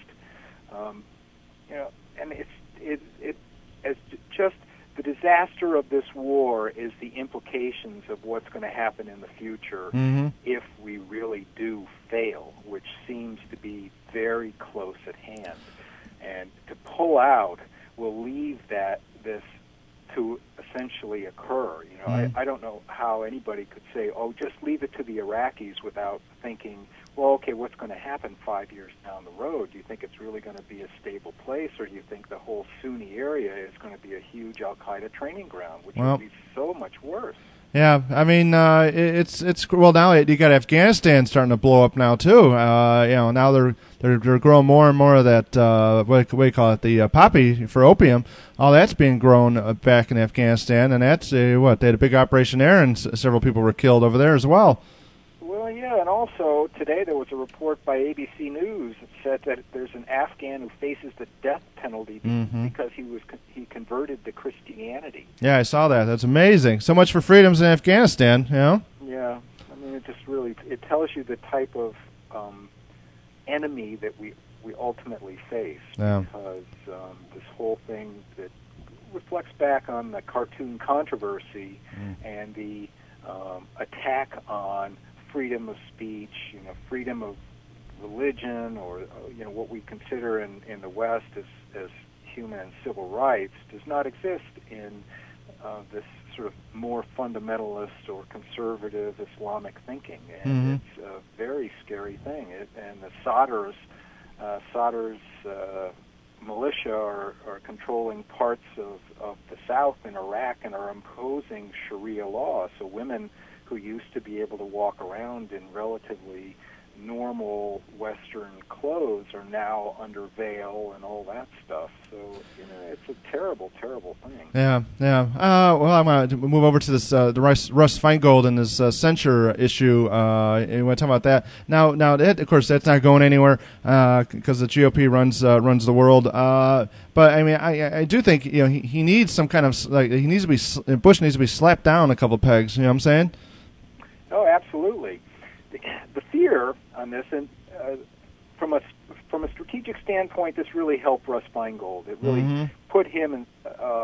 And it's just the disaster of this war is the implications of what's going to happen in the future if we really do fail, which seems to be very close at hand. And to pull out will leave this to essentially occur. I don't know how anybody could say, oh, just leave it to the Iraqis without thinking, well, okay, what's going to happen 5 years down the road? Do you think it's really going to be a stable place, or do you think the whole Sunni area is going to be a huge Al-Qaeda training ground, which would be so much worse? Yeah, I mean, it's well, now you got Afghanistan starting to blow up now too. Now they're growing more and more of that what do you call it, the poppy for opium. All that's being grown back in Afghanistan, and that's they had a big operation there, and several people were killed over there as well. Well, yeah, and also today there was a report by ABC News that said that there's an Afghan who faces the death penalty because he converted to Christianity. Yeah, I saw that. That's amazing. So much for freedoms in Afghanistan, Yeah, I mean, it just really tells you the type of enemy that we ultimately face. Yeah. Because this whole thing that reflects back on the cartoon controversy and the attack on freedom of speech, freedom of religion, or what we consider in the West as human and civil rights, does not exist in this sort of more fundamentalist or conservative Islamic thinking, and it's a very scary thing. And the Sadr's militia are controlling parts of the South in Iraq and are imposing Sharia law. So women who used to be able to walk around in relatively normal Western clothes are now under veil and all that stuff. So, it's a terrible, terrible thing. Yeah. Well, I'm going to move over to this the Russ Feingold and his censure issue. And we'll talk about that. Now, of course, that's not going anywhere because the GOP runs the world. But I mean, I do think he needs some kind of Bush needs to be slapped down a couple pegs. You know what I'm saying? Oh, absolutely. The fear on this, and from a strategic standpoint, this really helped Russ Feingold. It really put him in.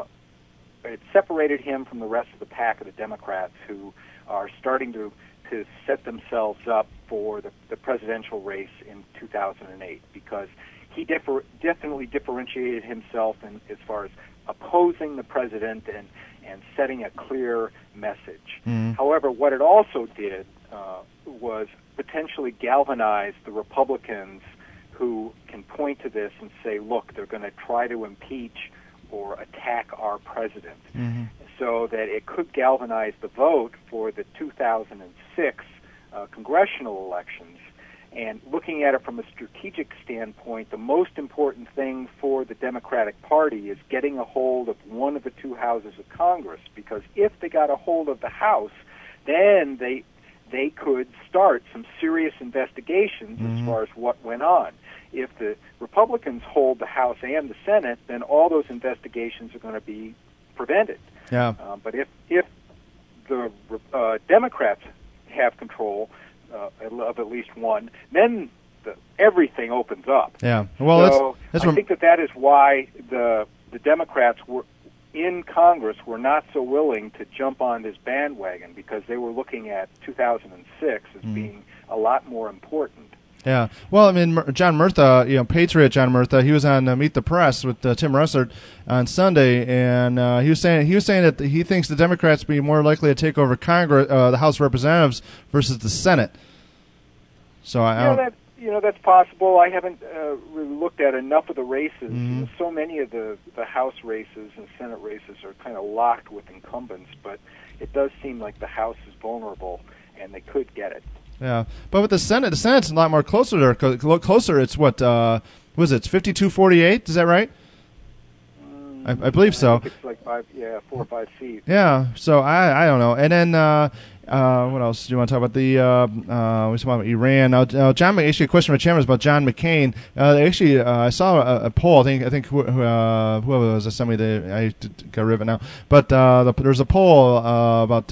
It separated him from the rest of the pack of the Democrats who are starting to set themselves up for the presidential race in 2008, because he definitely differentiated himself as far as opposing the president and setting a clear message. However, what it also did was potentially galvanize the Republicans who can point to this and say, look, they're going to try to impeach or attack our president. So that it could galvanize the vote for the 2006 congressional elections. And looking at it from a strategic standpoint, the most important thing for the Democratic Party is getting a hold of one of the two houses of Congress, because if they got a hold of the House, then they could start some serious investigations as far as what went on. If the Republicans hold the House and the Senate, then all those investigations are going to be prevented. Yeah. But if the Democrats have control of at least one, then everything opens up. Yeah. Well, so I think that is why the Democrats were in Congress were not so willing to jump on this bandwagon, because they were looking at 2006 as being a lot more important. Yeah. Well, I mean, John Murtha, Patriot John Murtha, he was on Meet the Press with Tim Russert on Sunday, and he was saying that he thinks the Democrats will be more likely to take over Congress, the House of Representatives, versus the Senate. So that's possible. I haven't really looked at enough of the races. So many of the House races and Senate races are kind of locked with incumbents, but it does seem like the House is vulnerable, and they could get it. Yeah, but with the Senate's a lot more closer there. Closer, it's what was it? It's 52-48. Is that right? I believe so. I think it's like 4 or 5 seats. Yeah, so I don't know. And then What else do you want to talk about? We talked about Iran. Now, John, actually, a question from a chairman is about John McCain. I saw a poll. I think whoever was sent me I got rid of it now. But there was a poll about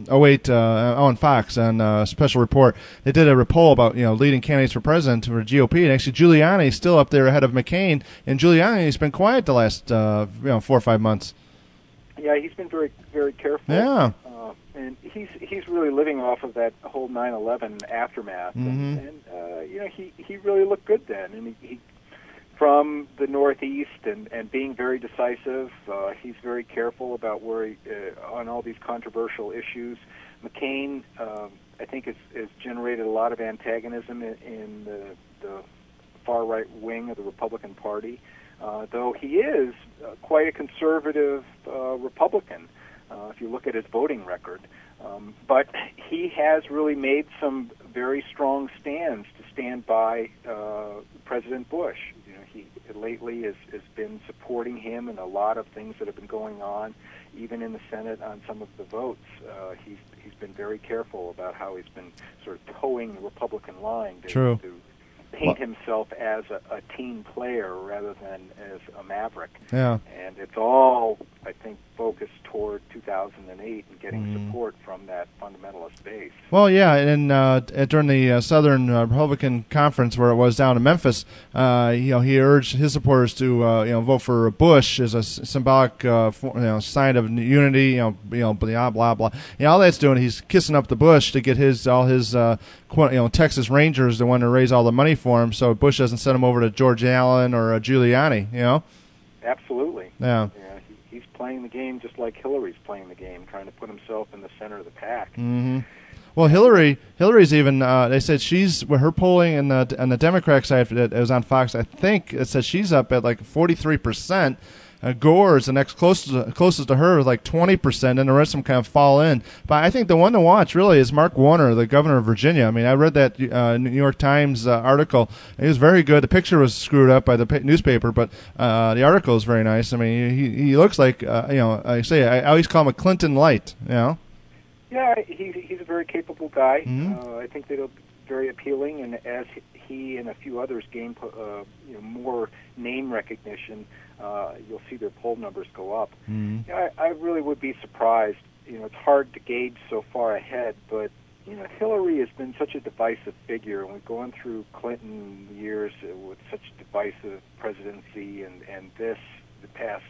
on Fox on a special report. They did a poll about leading candidates for president for GOP, and actually Giuliani's still up there ahead of McCain. And Giuliani's been quiet the last 4 or 5 months. Yeah, he's been very, very careful. Yeah. And he's really living off of that whole 9/11 aftermath, and he really looked good then. And he from the Northeast and being very decisive. He's very careful about where on all these controversial issues. McCain, I think, has generated a lot of antagonism in the far right wing of the Republican Party, though he is quite a conservative Republican. If you look at his voting record. But he has really made some very strong stands to stand by President Bush. He lately has been supporting him in a lot of things that have been going on, even in the Senate on some of the votes. He's been very careful about how he's been sort of towing the Republican line to paint himself as a team player rather than as a maverick. Yeah. And it's all, I think, focused toward 2008 and getting support from that fundamentalist base. Well, yeah, and during the Southern Republican Conference, where it was down in Memphis, he urged his supporters to vote for Bush as a symbolic sign of unity. Blah blah blah. All that's doing, he's kissing up the Bush to get all his Texas Rangers to want to raise all the money for him, so Bush doesn't send him over to George Allen or Giuliani. Absolutely. Yeah. He's playing the game just like Hillary's playing the game, trying to put himself in the center of the pack. Mm-hmm. Well, Hillary's even. They said with her polling on the Democrat side that was on Fox. I think it said she's up at like 43%. Gore is the next closest to her with like 20%, and the rest of them kind of fall in. But I think the one to watch really is Mark Warner, the governor of Virginia. I mean, I read that New York Times article. It was very good. The picture was screwed up by the newspaper, but the article is very nice. I mean, he looks like I always call him a Clinton light. Yeah, he's a very capable guy. I think that'll be very appealing, and as he and a few others gain more name recognition, you'll see their poll numbers go up. I really would be surprised. It's hard to gauge so far ahead, but Hillary has been such a divisive figure, and we've gone through Clinton years with such divisive presidency, and the past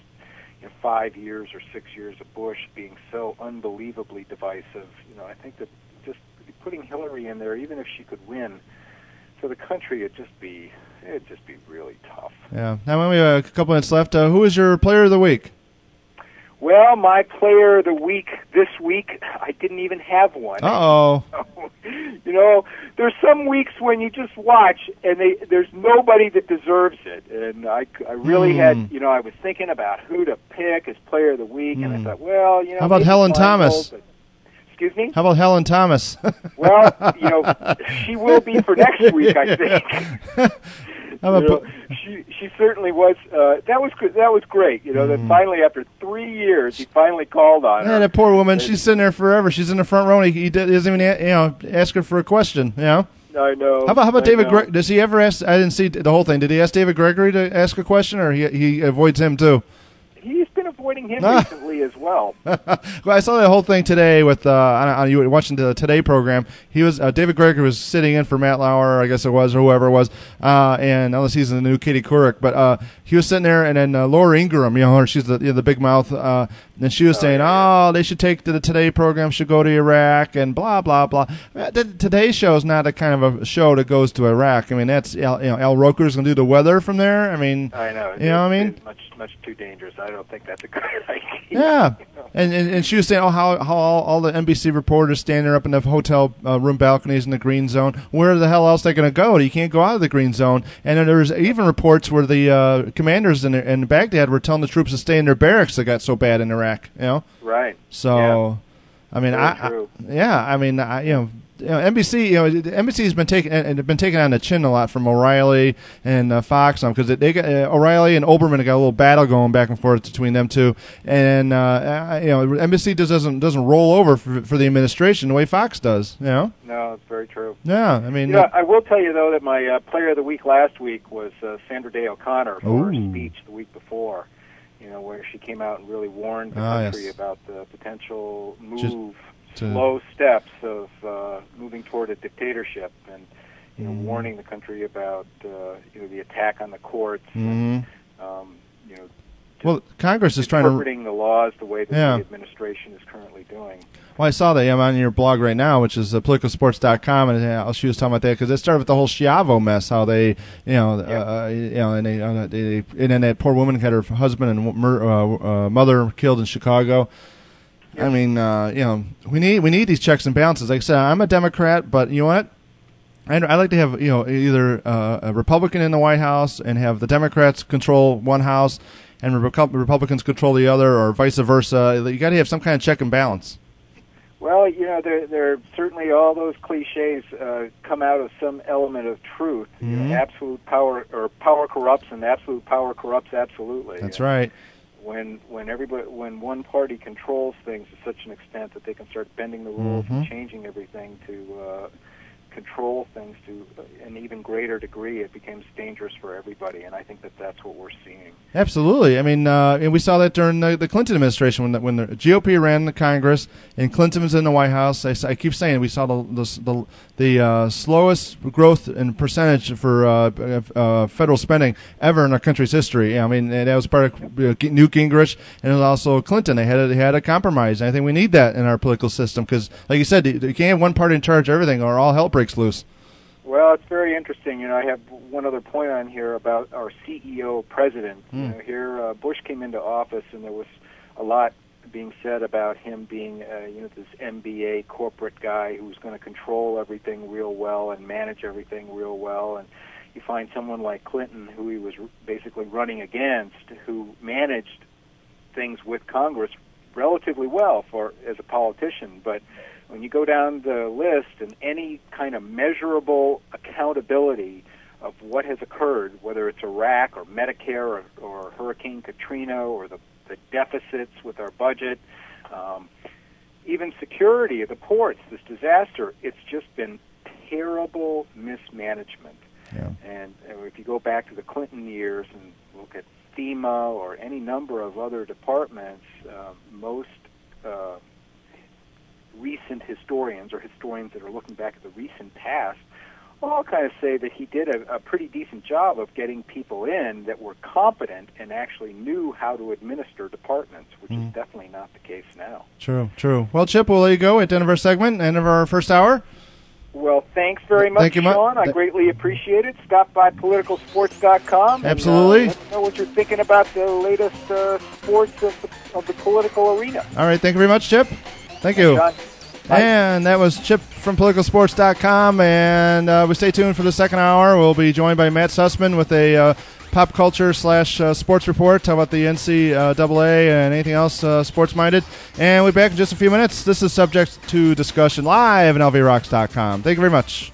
5 years or 6 years of Bush being so unbelievably divisive. I think that just putting Hillary in there, even if she could win, for the country, it'd just be really tough. Yeah. Now we have a couple minutes left. Who is your player of the week? Well, my player of the week this week, I didn't even have one. Uh-oh. There's some weeks when you just watch and there's nobody that deserves it. And I really had, I was thinking about who to pick as player of the week, and I thought, well, how about Helen Thomas? Excuse me? How about Helen Thomas? Well, she will be for next week, I think. She certainly was. That was good. That was great. That finally, after 3 years, he finally called on her. Yeah, that poor woman. She's sitting there forever. She's in the front row. And he doesn't even ask her for a question. I know. How about David? Does he ever ask? I didn't see the whole thing. Did he ask David Gregory to ask a question, or he avoids him too? He's been avoiding him recently as well. Well, I saw the whole thing today with you were watching the Today program. He was David Gregory was sitting in for Matt Lauer, I guess it was, or whoever it was, and unless he's the new Katie Couric, but he was sitting there, and then Laura Ingraham, she's the big mouth, and she was saying, they should take the Today program, should go to Iraq, and blah blah blah. Today's show is not a kind of a show that goes to Iraq. I mean, that's Al Roker's going to do the weather from there. I mean, I know. You know what I mean? It's much too dangerous. I don't think that's a good idea. Yeah, and she was saying, how all the NBC reporters stand there up in the hotel room balconies in the green zone. Where the hell else are they going to go? You can't go out of the green zone. And then there's even reports where the commanders in Baghdad were telling the troops to stay in their barracks that got so bad in Iraq. Right. So, yeah. I mean, NBC, NBC has been taken on the chin a lot from O'Reilly and Fox, because they got O'Reilly and Olbermann got a little battle going back and forth between them two, and NBC doesn't roll over for the administration the way Fox does. No, it's very true. Yeah, I mean, I will tell you though that my player of the week last week was Sandra Day O'Connor for her speech the week before. Where she came out and really warned the country about the potential slow steps of moving toward a dictatorship, and warning the country about the attack on the courts. Mm-hmm. Well, Congress is trying to interpreting the laws the way that the administration is currently doing. Well, I saw that. I'm on your blog right now, which is politicalsports.com, and she was talking about that because it started with the whole Schiavo mess. How they, and then that poor woman had her husband and mother killed in Chicago. Yep. I mean, we need these checks and balances. Like I said, I'm a Democrat, but you know what? I like to have either a Republican in the White House and have the Democrats control one house and Republicans control the other, or vice versa. You got to have some kind of check and balance. Well, there certainly all those cliches come out of some element of truth. Mm-hmm. Absolute power, or power corrupts, and absolute power corrupts absolutely. That's right. When one party controls things to such an extent that they can start bending the rules and changing everything to control things to an even greater degree, it becomes dangerous for everybody, and I think that's what we're seeing. Absolutely. I mean, and we saw that during the Clinton administration when the GOP ran the Congress and Clinton was in the White House. I keep saying we saw the slowest growth in percentage for federal spending ever in our country's history. I mean, that was part of Newt Gingrich, and it was also Clinton. They had a compromise, and I think we need that in our political system because, like you said, you can't have one party in charge of everything, or all hell breaks loose. Well, it's very interesting. I have one other point on here about our CEO president. Here, Bush came into office, and there was a lot being said about him being, this MBA corporate guy who's going to control everything real well and manage everything real well. And you find someone like Clinton, who he was basically running against, who managed things with Congress relatively well as a politician, but when you go down the list and any kind of measurable accountability of what has occurred, whether it's Iraq or Medicare or Hurricane Katrina or the deficits with our budget, even security of the ports, this disaster, it's just been terrible mismanagement. Yeah. And if you go back to the Clinton years and look at FEMA or any number of other departments, most recent historians or historians that are looking back at the recent past all kind of say that he did a pretty decent job of getting people in that were competent and actually knew how to administer departments, which is definitely not the case now. True. Well, Chip, we'll let you go at the end of our segment, end of our first hour. Well, thanks very much, Sean. I greatly appreciate it. Stop by politicalsports.com. Absolutely. Let me know what you're thinking about the latest sports of the political arena. All right. Thank you very much, Chip. Thank you. John. And that was Chip from politicalsports.com. And we stay tuned for the second hour. We'll be joined by Matt Sussman with a pop culture / sports report. How about the NCAA and anything else sports-minded? And we'll be back in just a few minutes. This is Subject to Discussion live on LVRocks.com. Thank you very much.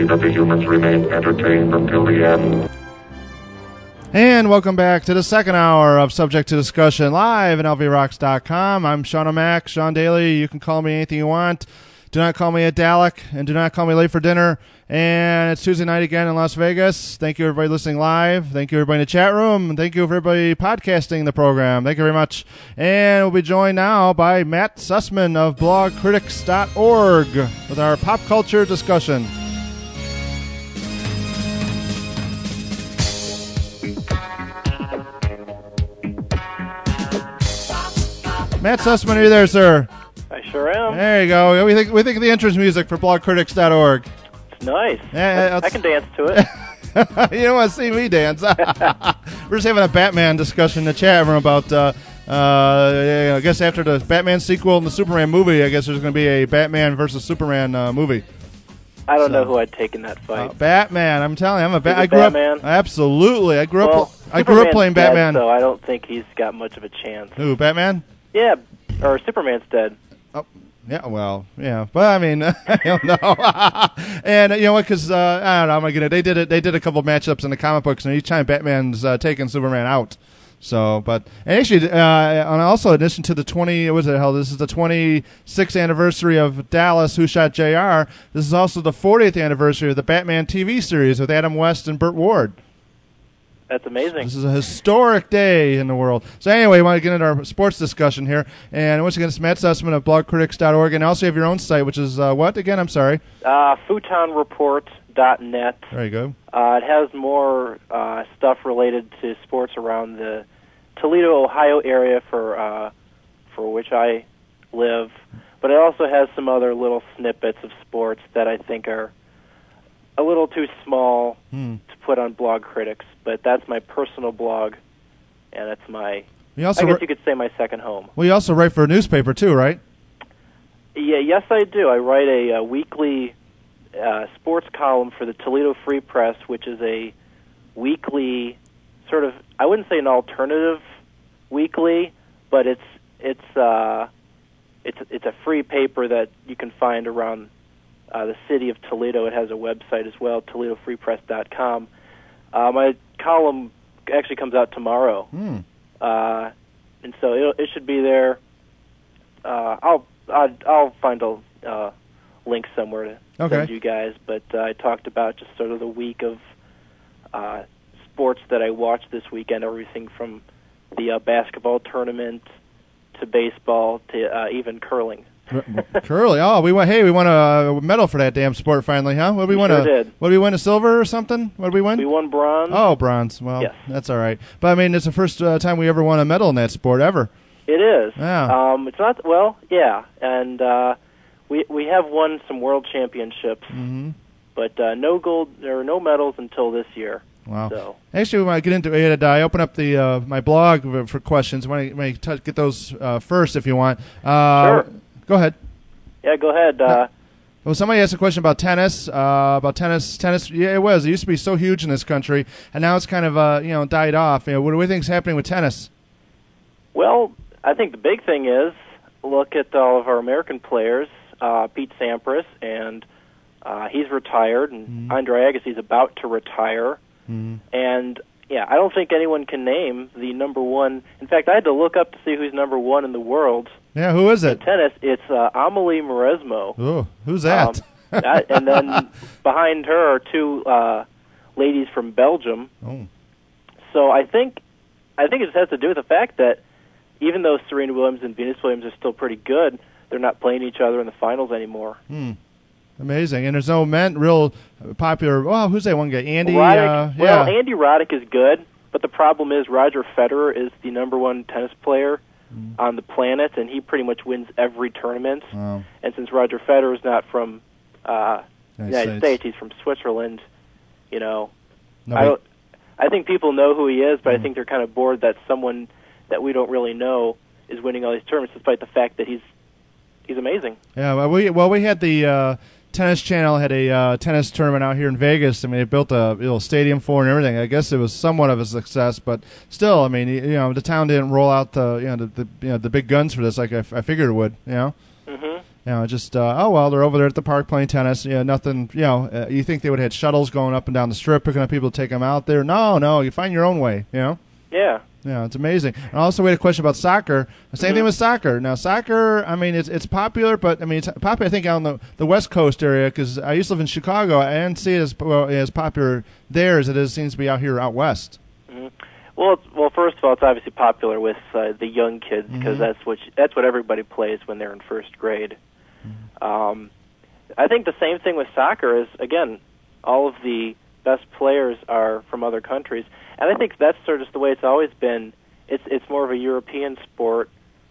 guarantee that the humans remain entertained until the end. And welcome back to the second hour of Subject to Discussion live at lvrocks.com. I'm Sean O'Mac, Sean Daly. You can call me anything you want. Do not call me a Dalek, and do not call me late for dinner. And it's Tuesday night again in Las Vegas. Thank you, everybody listening live. Thank you, everybody in the chat room. And thank you, everybody podcasting the program. Thank you very much. And we'll be joined now by Matt Sussman of blogcritics.org with our pop culture discussion. Matt Sussman, are you there, sir? I sure am. There you go. We think of the entrance music for blogcritics.org. It's nice. Yeah, I can dance to it. You don't want to see me dance. We're just having a Batman discussion in the chat room about, I guess after the Batman sequel and the Superman movie, I guess there's going to be a Batman versus Superman movie. I don't know who I'd take in that fight. Batman. I'm telling you, I grew Batman? up. Absolutely, I grew up playing dead, Batman. So I don't think he's got much of a chance. Who, Batman? Yeah, or Superman's dead. Oh, yeah, well, yeah, but I mean, I don't know. And you know what? Because I don't know, I'm gonna get it. They did a couple of matchups in the comic books, and each time Batman's taking Superman out. So, but and actually, and also in addition to the 20, what was it? Hell, this is the 26th anniversary of Dallas Who Shot J.R. This is also the 40th anniversary of the Batman TV series with Adam West and Burt Ward. That's amazing. This is a historic day in the world. So anyway, we want to get into our sports discussion here. And once again, it's Matt Sussman of blogcritics.org. And also you have your own site, which is what again? I'm sorry. Futonreport.net. There you go. It has more stuff related to sports around the Toledo, Ohio area for which I live. But it also has some other little snippets of sports that I think are a little too small to put on Blog Critics, but that's my personal blog, and it's my, I guess you could say my second home. Well, you also write for a newspaper, too, right? Yeah, yes, I do. I write a weekly sports column for the Toledo Free Press, which is a weekly sort of, I wouldn't say an alternative weekly, but it's a free paper that you can find around the city of Toledo. It has a website as well, ToledoFreePress.com. My column actually comes out tomorrow, and so it should be there. I'll find a link somewhere to send you guys. But I talked about just sort of the week of sports that I watched this weekend. Everything from the basketball tournament to baseball to even curling. Curly. Oh, we won a medal for that damn sport finally, huh? What did we win? Did. What did we win? A silver or something? What did we win? We won bronze. Oh, bronze. Well, yes. That's all right. But I mean, it's the first time we ever won a medal in that sport ever. It is. Yeah. It's not and we have won some world championships, but no gold or no medals until this year. Wow. So. Actually, we might get into it. I open up the my blog for questions. Want to get those first if you want. Sure. Go ahead. Yeah, go ahead. Well, somebody asked a question about tennis. Tennis. Yeah, it was. It used to be so huge in this country, and now it's kind of died off. What do we think is happening with tennis? Well, I think the big thing is look at all of our American players. Pete Sampras, and he's retired, and Andre Agassi's about to retire. And yeah, I don't think anyone can name the number one. In fact, I had to look up to see who's number one in the world. Yeah, who is it? In tennis, it's Amelie Mauresmo. Oh, who's that? And then behind her are two ladies from Belgium. Oh. So I think it just has to do with the fact that even though Serena Williams and Venus Williams are still pretty good, they're not playing each other in the finals anymore. Amazing. And there's no real popular. Oh, who's that one guy? Andy. Roddick. Andy Roddick is good, but the problem is Roger Federer is the number one tennis player on the planet, and he pretty much wins every tournament. Wow. And since Roger Federer is not from the United States, he's from Switzerland. I think people know who he is, but I think they're kind of bored that someone that we don't really know is winning all these tournaments, despite the fact that he's amazing. Yeah, we had the Tennis Channel had a tennis tournament out here in Vegas. I mean, they built a little stadium for it and everything. I guess it was somewhat of a success, but still, I mean, the town didn't roll out the big guns for this like I figured it would. Just oh well, they're over there at the park playing tennis. Nothing. You think they would have had shuttles going up and down the strip, picking up people to take them out there? No, you find your own way. Yeah. Yeah, it's amazing. And also, we had a question about soccer. Same thing with soccer. Now, soccer, I mean, it's popular, but I mean, it's popular, I think, out in the West Coast area, because I used to live in Chicago. I didn't see it as popular there as it seems to be out west. Mm-hmm. Well, first of all, it's obviously popular with the young kids, because that's what everybody plays when they're in first grade. I think the same thing with soccer is, again, all of the best players are from other countries. And I think that's sort of just the way it's always been. It's more of a European sport.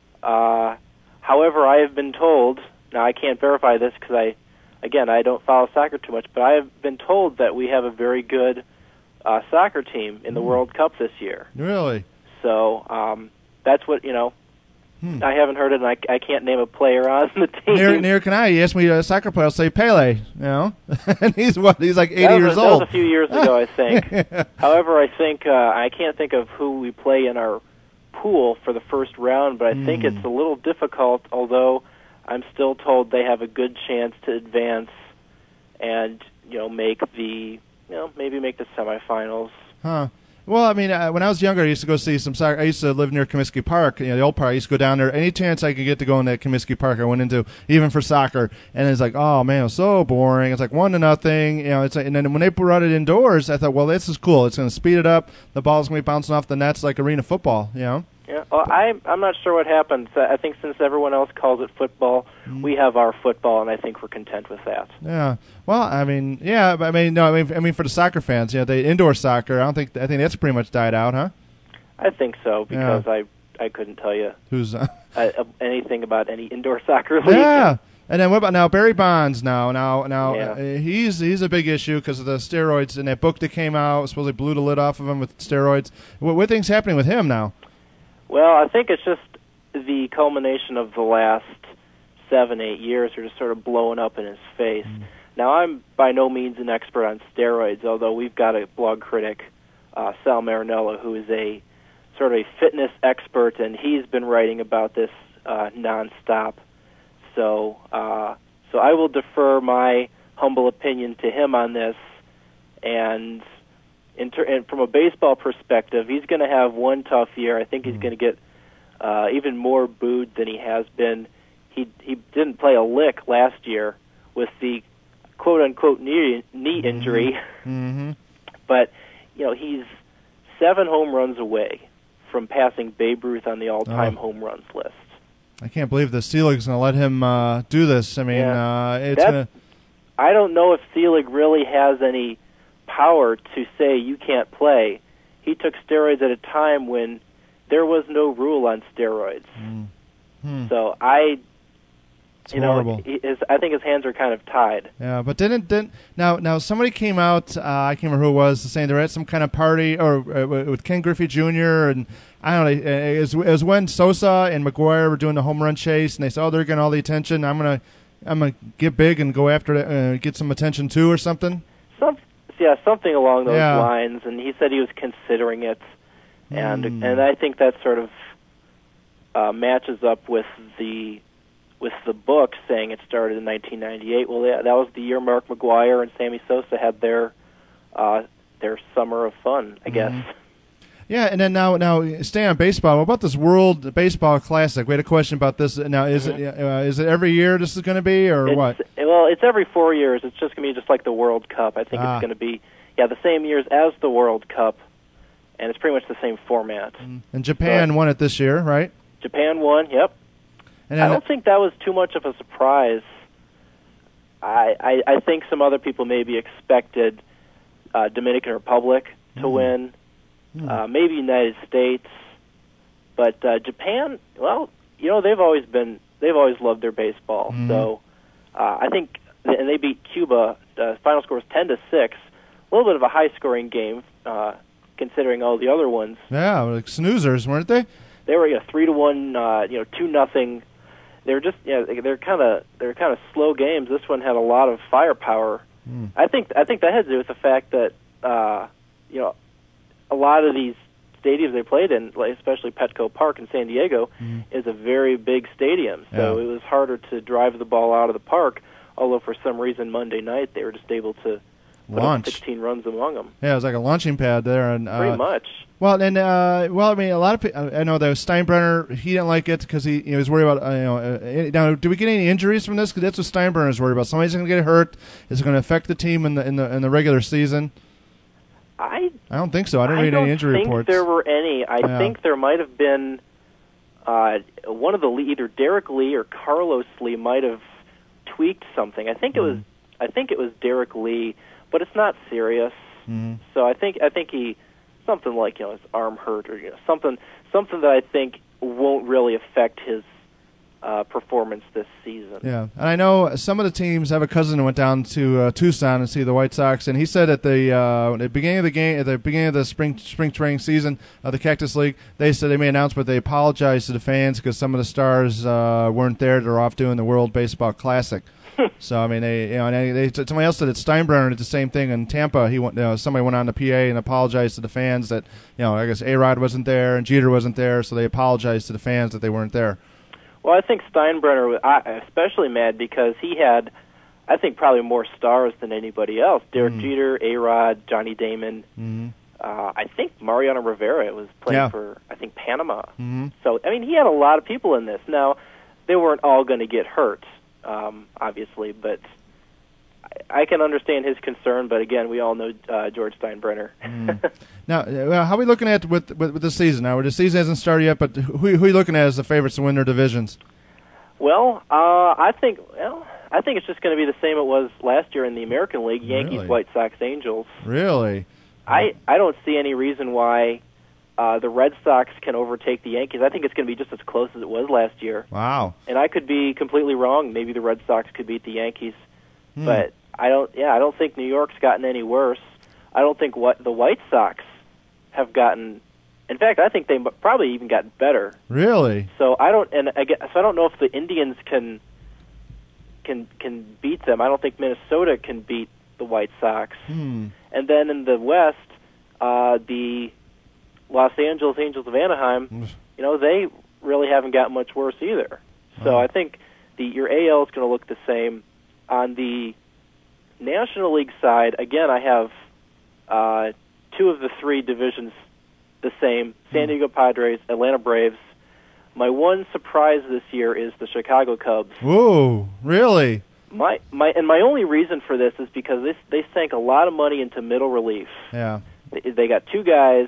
However, I have been told, now I can't verify this because I don't follow soccer too much, but I have been told that we have a very good soccer team in the World Cup this year. Really? So that's what, I haven't heard it, and I can't name a player on the team. Neither can I. You asked me a soccer player, I'll say Pele, and he's like 80 years old. That was a few years ago, I think. However, I think I can't think of who we play in our pool for the first round, but I think it's a little difficult, although I'm still told they have a good chance to advance and, make the, maybe make the semifinals. Huh. Well, I mean, when I was younger, I used to go see some soccer. I used to live near Comiskey Park, the old park. I used to go down there. Any chance I could get to go in that Comiskey Park, I went into, even for soccer. And it's like, oh, man, it was so boring. It's like 1-0. It's like, and then when they brought it indoors, I thought, well, this is cool. It's going to speed it up. The ball's going to be bouncing off the nets like arena football, Yeah, well, I'm not sure what happens. I think since everyone else calls it football, we have our football, and I think we're content with that. Yeah. Well, I mean, yeah, but I mean, for the soccer fans, the indoor soccer, I think that's pretty much died out, huh? I think so, because I couldn't tell you who's anything about any indoor soccer league. Yeah. And then what about now Barry Bonds? Now he's a big issue because of the steroids in that book that came out. Supposedly blew the lid off of him with steroids. What things happening with him now? Well, I think it's just the culmination of the last 7-8 years are just sort of blowing up in his face. Now, I'm by no means an expert on steroids, although we've got a blog critic, Sal Marinello, who is a sort of a fitness expert, and he's been writing about this nonstop. So I will defer my humble opinion to him on this, and from a baseball perspective, he's going to have one tough year. I think he's going to get even more booed than he has been. He didn't play a lick last year with the quote-unquote knee injury. But, he's 7 home runs away from passing Babe Ruth on the all-time home runs list. I can't believe the Selig's going to let him do this. I mean, I don't know if Selig really has any power to say you can't play. He took steroids at a time when there was no rule on steroids. So I think his hands are kind of tied. Yeah, but didn't now somebody came out, I can't remember who it was, saying they were at some kind of party or with Ken Griffey Jr. and I don't know, it was when Sosa and McGuire were doing the home run chase, and they said, they're getting all the attention. I'm gonna get big and go after it, get some attention too, or something. Something along those lines. And he said he was considering it, and I think that sort of matches up with the book saying it started in 1998. Well, that was the year Mark McGuire and Sammy Sosa had their summer of fun, I guess. Yeah, and then now staying on baseball. What about this World Baseball Classic? We had a question about this. Now, is it every year this is going to be, or what? Well, it's every 4 years. It's just going to be just like the World Cup. I think it's going to be the same years as the World Cup, and it's pretty much the same format. And Japan won it this year, right? Japan won. Yep. And I don't think that was too much of a surprise. I think some other people maybe expected Dominican Republic to win. Maybe United States, but Japan. Well, they've always loved their baseball. So I think, and they beat Cuba. The final score was 10-6. A little bit of a high-scoring game, considering all the other ones. Yeah, like snoozers, weren't they? They were 3-1, 2-0. They were just they're kind of slow games. This one had a lot of firepower. I think that had to do with the fact that a lot of these stadiums they played in, like especially Petco Park in San Diego, is a very big stadium. So it was harder to drive the ball out of the park, although for some reason Monday night they were just able to put up 16 runs among them. Yeah, it was like a launching pad there. And pretty much. Well, and I mean, a lot of people. I know that Steinbrenner, he didn't like it because he was worried about. Now, do we get any injuries from this? Because that's what Steinbrenner's worried about. Somebody's going to get hurt. Is it going to affect the team in the regular season? I don't think so. I didn't read any injury reports. I don't think there were any. I think there might have been one of the either Derek Lee or Carlos Lee might have tweaked something. I think it was Derek Lee, but it's not serious. So I think he. Something like his arm hurt or something that I think won't really affect his performance this season. Yeah, and I know some of the teams have a cousin who went down to Tucson and see the White Sox, and he said at the beginning of the game, at the beginning of the spring training season of the Cactus League, they said they made an announcement. They apologized to the fans because some of the stars weren't there. They're off doing the World Baseball Classic. So I mean, somebody else said that Steinbrenner did the same thing in Tampa. Somebody went on the PA and apologized to the fans that I guess A-Rod wasn't there and Jeter wasn't there, so they apologized to the fans that they weren't there. Well, I think Steinbrenner was especially mad because he had, I think, probably more stars than anybody else. Derek Jeter, A-Rod, Johnny Damon. I think Mariano Rivera was playing for, I think, Panama. So I mean, he had a lot of people in this. Now, they weren't all going to get hurt. Obviously, but I can understand his concern. But again, we all know George Steinbrenner. Now, how are we looking at with the season? Now, the season hasn't started yet, but who are you looking at as the favorites to win their divisions? Well, I think it's just going to be the same it was last year in the American League: Yankees, Really? White Sox, Angels. Really? I don't see any reason why the Red Sox can overtake the Yankees. I think it's going to be just as close as it was last year. Wow. And I could be completely wrong. Maybe the Red Sox could beat the Yankees. But I don't think New York's gotten any worse. I don't think the White Sox have gotten. In fact, I think they've probably even gotten better. Really? So I don't know if the Indians can beat them. I don't think Minnesota can beat the White Sox. And then in the West, the Los Angeles Angels of Anaheim, they really haven't gotten much worse either. So I think your AL is going to look the same. On the National League side, again, I have two of the three divisions the same: San Diego Padres, Atlanta Braves. My one surprise this year is the Chicago Cubs. Whoa, really? My only reason for this is because they sank a lot of money into middle relief. Yeah. They got two guys,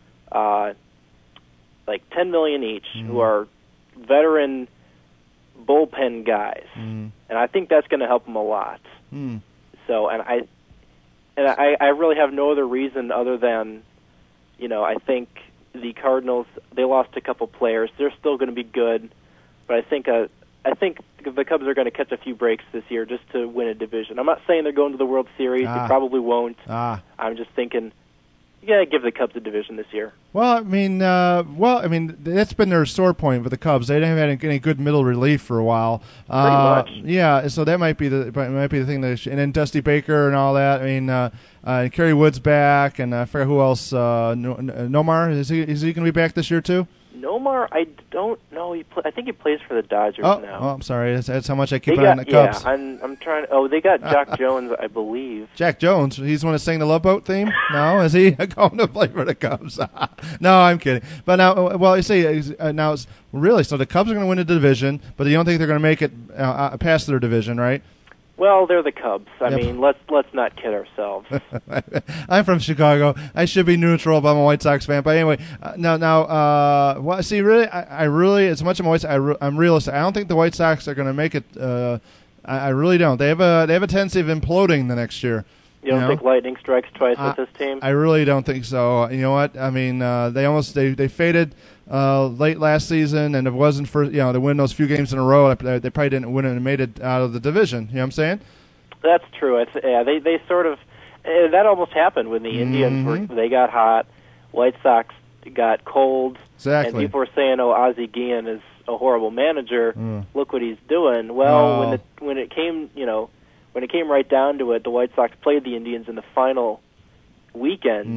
like $10 million each, who are veteran bullpen guys, and I think that's going to help them a lot. So, and I really have no other reason other than, I think the Cardinals, they lost a couple players. They're still going to be good, but I think the Cubs are going to catch a few breaks this year just to win a division. I'm not saying they're going to the World Series. They probably won't. I'm just thinking, you got to give the Cubs a division this year. Well, I mean, that's been their sore point with the Cubs. They haven't had any good middle relief for a while. Pretty much. Yeah, so that might be the thing. And then Dusty Baker and all that. I mean, Kerry Wood's back, and I forget who else. Nomar, is he going to be back this year too? Nomar, I don't know. I think he plays for the Dodgers now. Oh, I'm sorry. That's how much I keep on the Cubs. Yeah, I'm trying. They got Jack Jones, I believe. Jack Jones, he's the one to sing the Love Boat theme? No, is he going to play for the Cubs? No, I'm kidding. But now, well, you see, now it's really so the Cubs are going to win the division, but you don't think they're going to make it past their division, right? Well, they're the Cubs. I mean, let's not kid ourselves. I'm from Chicago. I should be neutral, but I'm a White Sox fan. But anyway, well, see, really, I really, as much as I'm realistic. I don't think the White Sox are going to make it. I really don't. They have a tendency of imploding the next year. You don't think lightning strikes twice with this team? I really don't think so. You know what? I mean, they faded late last season, and if it wasn't for to win those few games in a row, they probably didn't win and made it out of the division. You know what I'm saying? That's true. They sort of that almost happened when the Indians they got hot, White Sox got cold, exactly. And people were saying, "Oh, Ozzie Guillen is a horrible manager. Look what he's doing." Well, when it came, when it came right down to it, the White Sox played the Indians in the final weekend,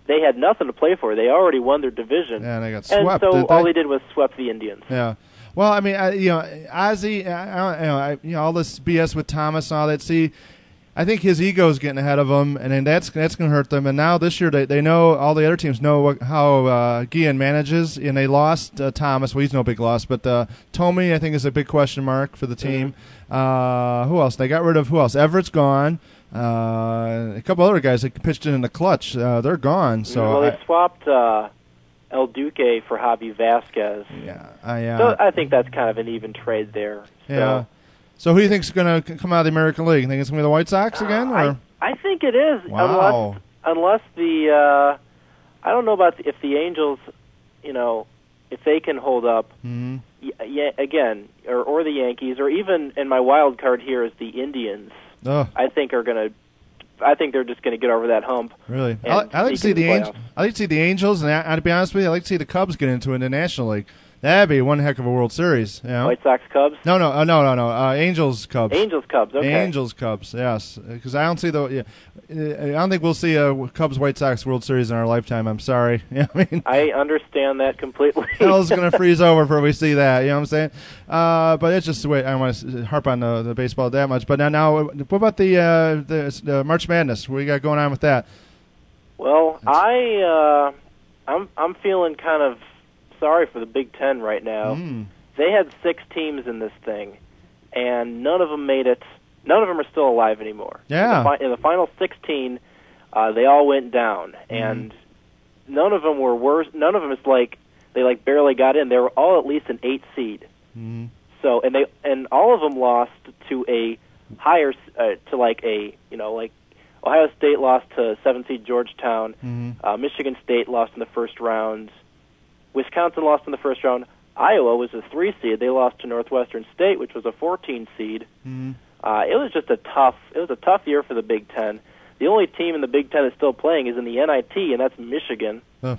they had nothing to play for. They already won their division. Yeah, and they got and swept. so all they did was swept the Indians. Yeah. Well, I mean, Ozzie, all this BS with Thomas and all that. See, I think his ego's getting ahead of him, and then that's going to hurt them. And now this year, they know, all the other teams know how Guillen manages, and they lost Thomas. Well, he's no big loss, but Tomey, I think, is a big question mark for the team. Who else? They got rid of who else? Everett's gone. A couple other guys that pitched in the clutch, they're gone. So they swapped El Duque for Javi Vasquez. Yeah, So I think that's kind of an even trade there. So. Yeah. So who do you think's going to come out of the American League? You think it's going to be the White Sox again? Or? I think it is. Wow. Unless the I don't know about if the Angels, if they can hold up. Mm-hmm. Again, or the Yankees, or even, and my wild card here is the Indians. Oh. I think they're just going to get over that hump. Really, I like to see the Angels. I like to see the Angels, and to be honest with you, I like to see the Cubs get into it in the National League. That'd be one heck of a World Series. You know? White Sox Cubs? No. Angels Cubs. Angels Cubs. Okay. Angels Cubs. Yes, because I don't see I don't think we'll see a Cubs White Sox World Series in our lifetime. I'm sorry. I understand that completely. Hell's going to freeze over before we see that. You know what I'm saying? But it's just the way. I don't want to harp on the baseball that much. But now, what about the March Madness? What you got going on with that? Well, I'm feeling kind of sorry for the Big Ten right now. They had 6 teams in this thing, and none of them made it. None of them are still alive anymore. Yeah. In the final 16, they all went down, and none of them were worse. None of them is they barely got in. They were all at least an 8 seed. So and all of them lost to a higher Ohio State lost to 7 seed Georgetown. Michigan State lost in the first round. Wisconsin lost in the first round. Iowa was a 3 seed. They lost to Northwestern State, which was a 14 seed. It was just a tough year for the Big Ten. The only team in the Big Ten that's still playing is in the NIT, and that's Michigan.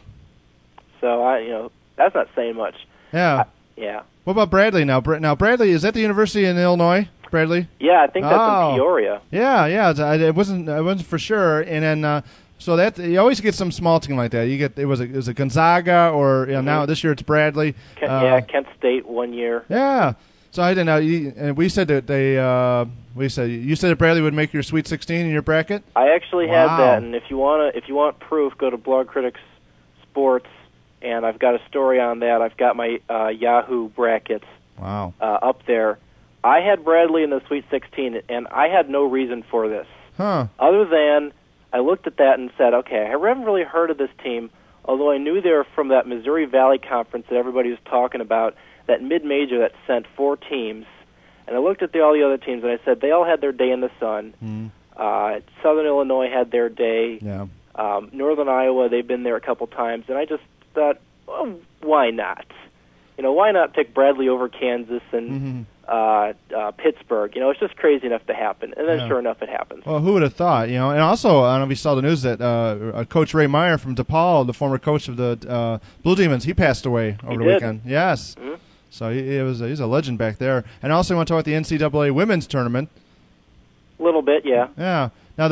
So that's not saying much. Yeah. Yeah. What about Bradley now? Now Bradley, is that the University in Illinois? Bradley? Yeah, I think that's in Peoria. Yeah. I wasn't for sure, and then. So that you always get some small team like that. You get it was a Gonzaga, or now this year it's Bradley. Kent State 1 year. Yeah. So I didn't know. And we said that you said that Bradley would make your Sweet 16 in your bracket. I actually had that, and if you want proof, go to Blog Critics Sports, and I've got a story on that. I've got my Yahoo brackets. Wow. Up there. I had Bradley in the Sweet 16, and I had no reason for this. Other than I looked at that and said, okay, I haven't really heard of this team, although I knew they were from that Missouri Valley Conference that everybody was talking about, that mid-major that sent 4 teams. And I looked at all the other teams, and I said they all had their day in the sun. Southern Illinois had their day. Yeah. Northern Iowa, they've been there a couple times. And I just thought, well, why not? Why not pick Bradley over Kansas and Pittsburgh? It's just crazy enough to happen. And then sure enough, it happens. Well, who would have thought? And also, I don't know if you saw the news that Coach Ray Meyer from DePaul, the former coach of the Blue Demons, he passed away over the weekend. Yes. So he's a legend back there. And also, I want to talk about the NCAA women's tournament. A little bit, yeah. Yeah. Now,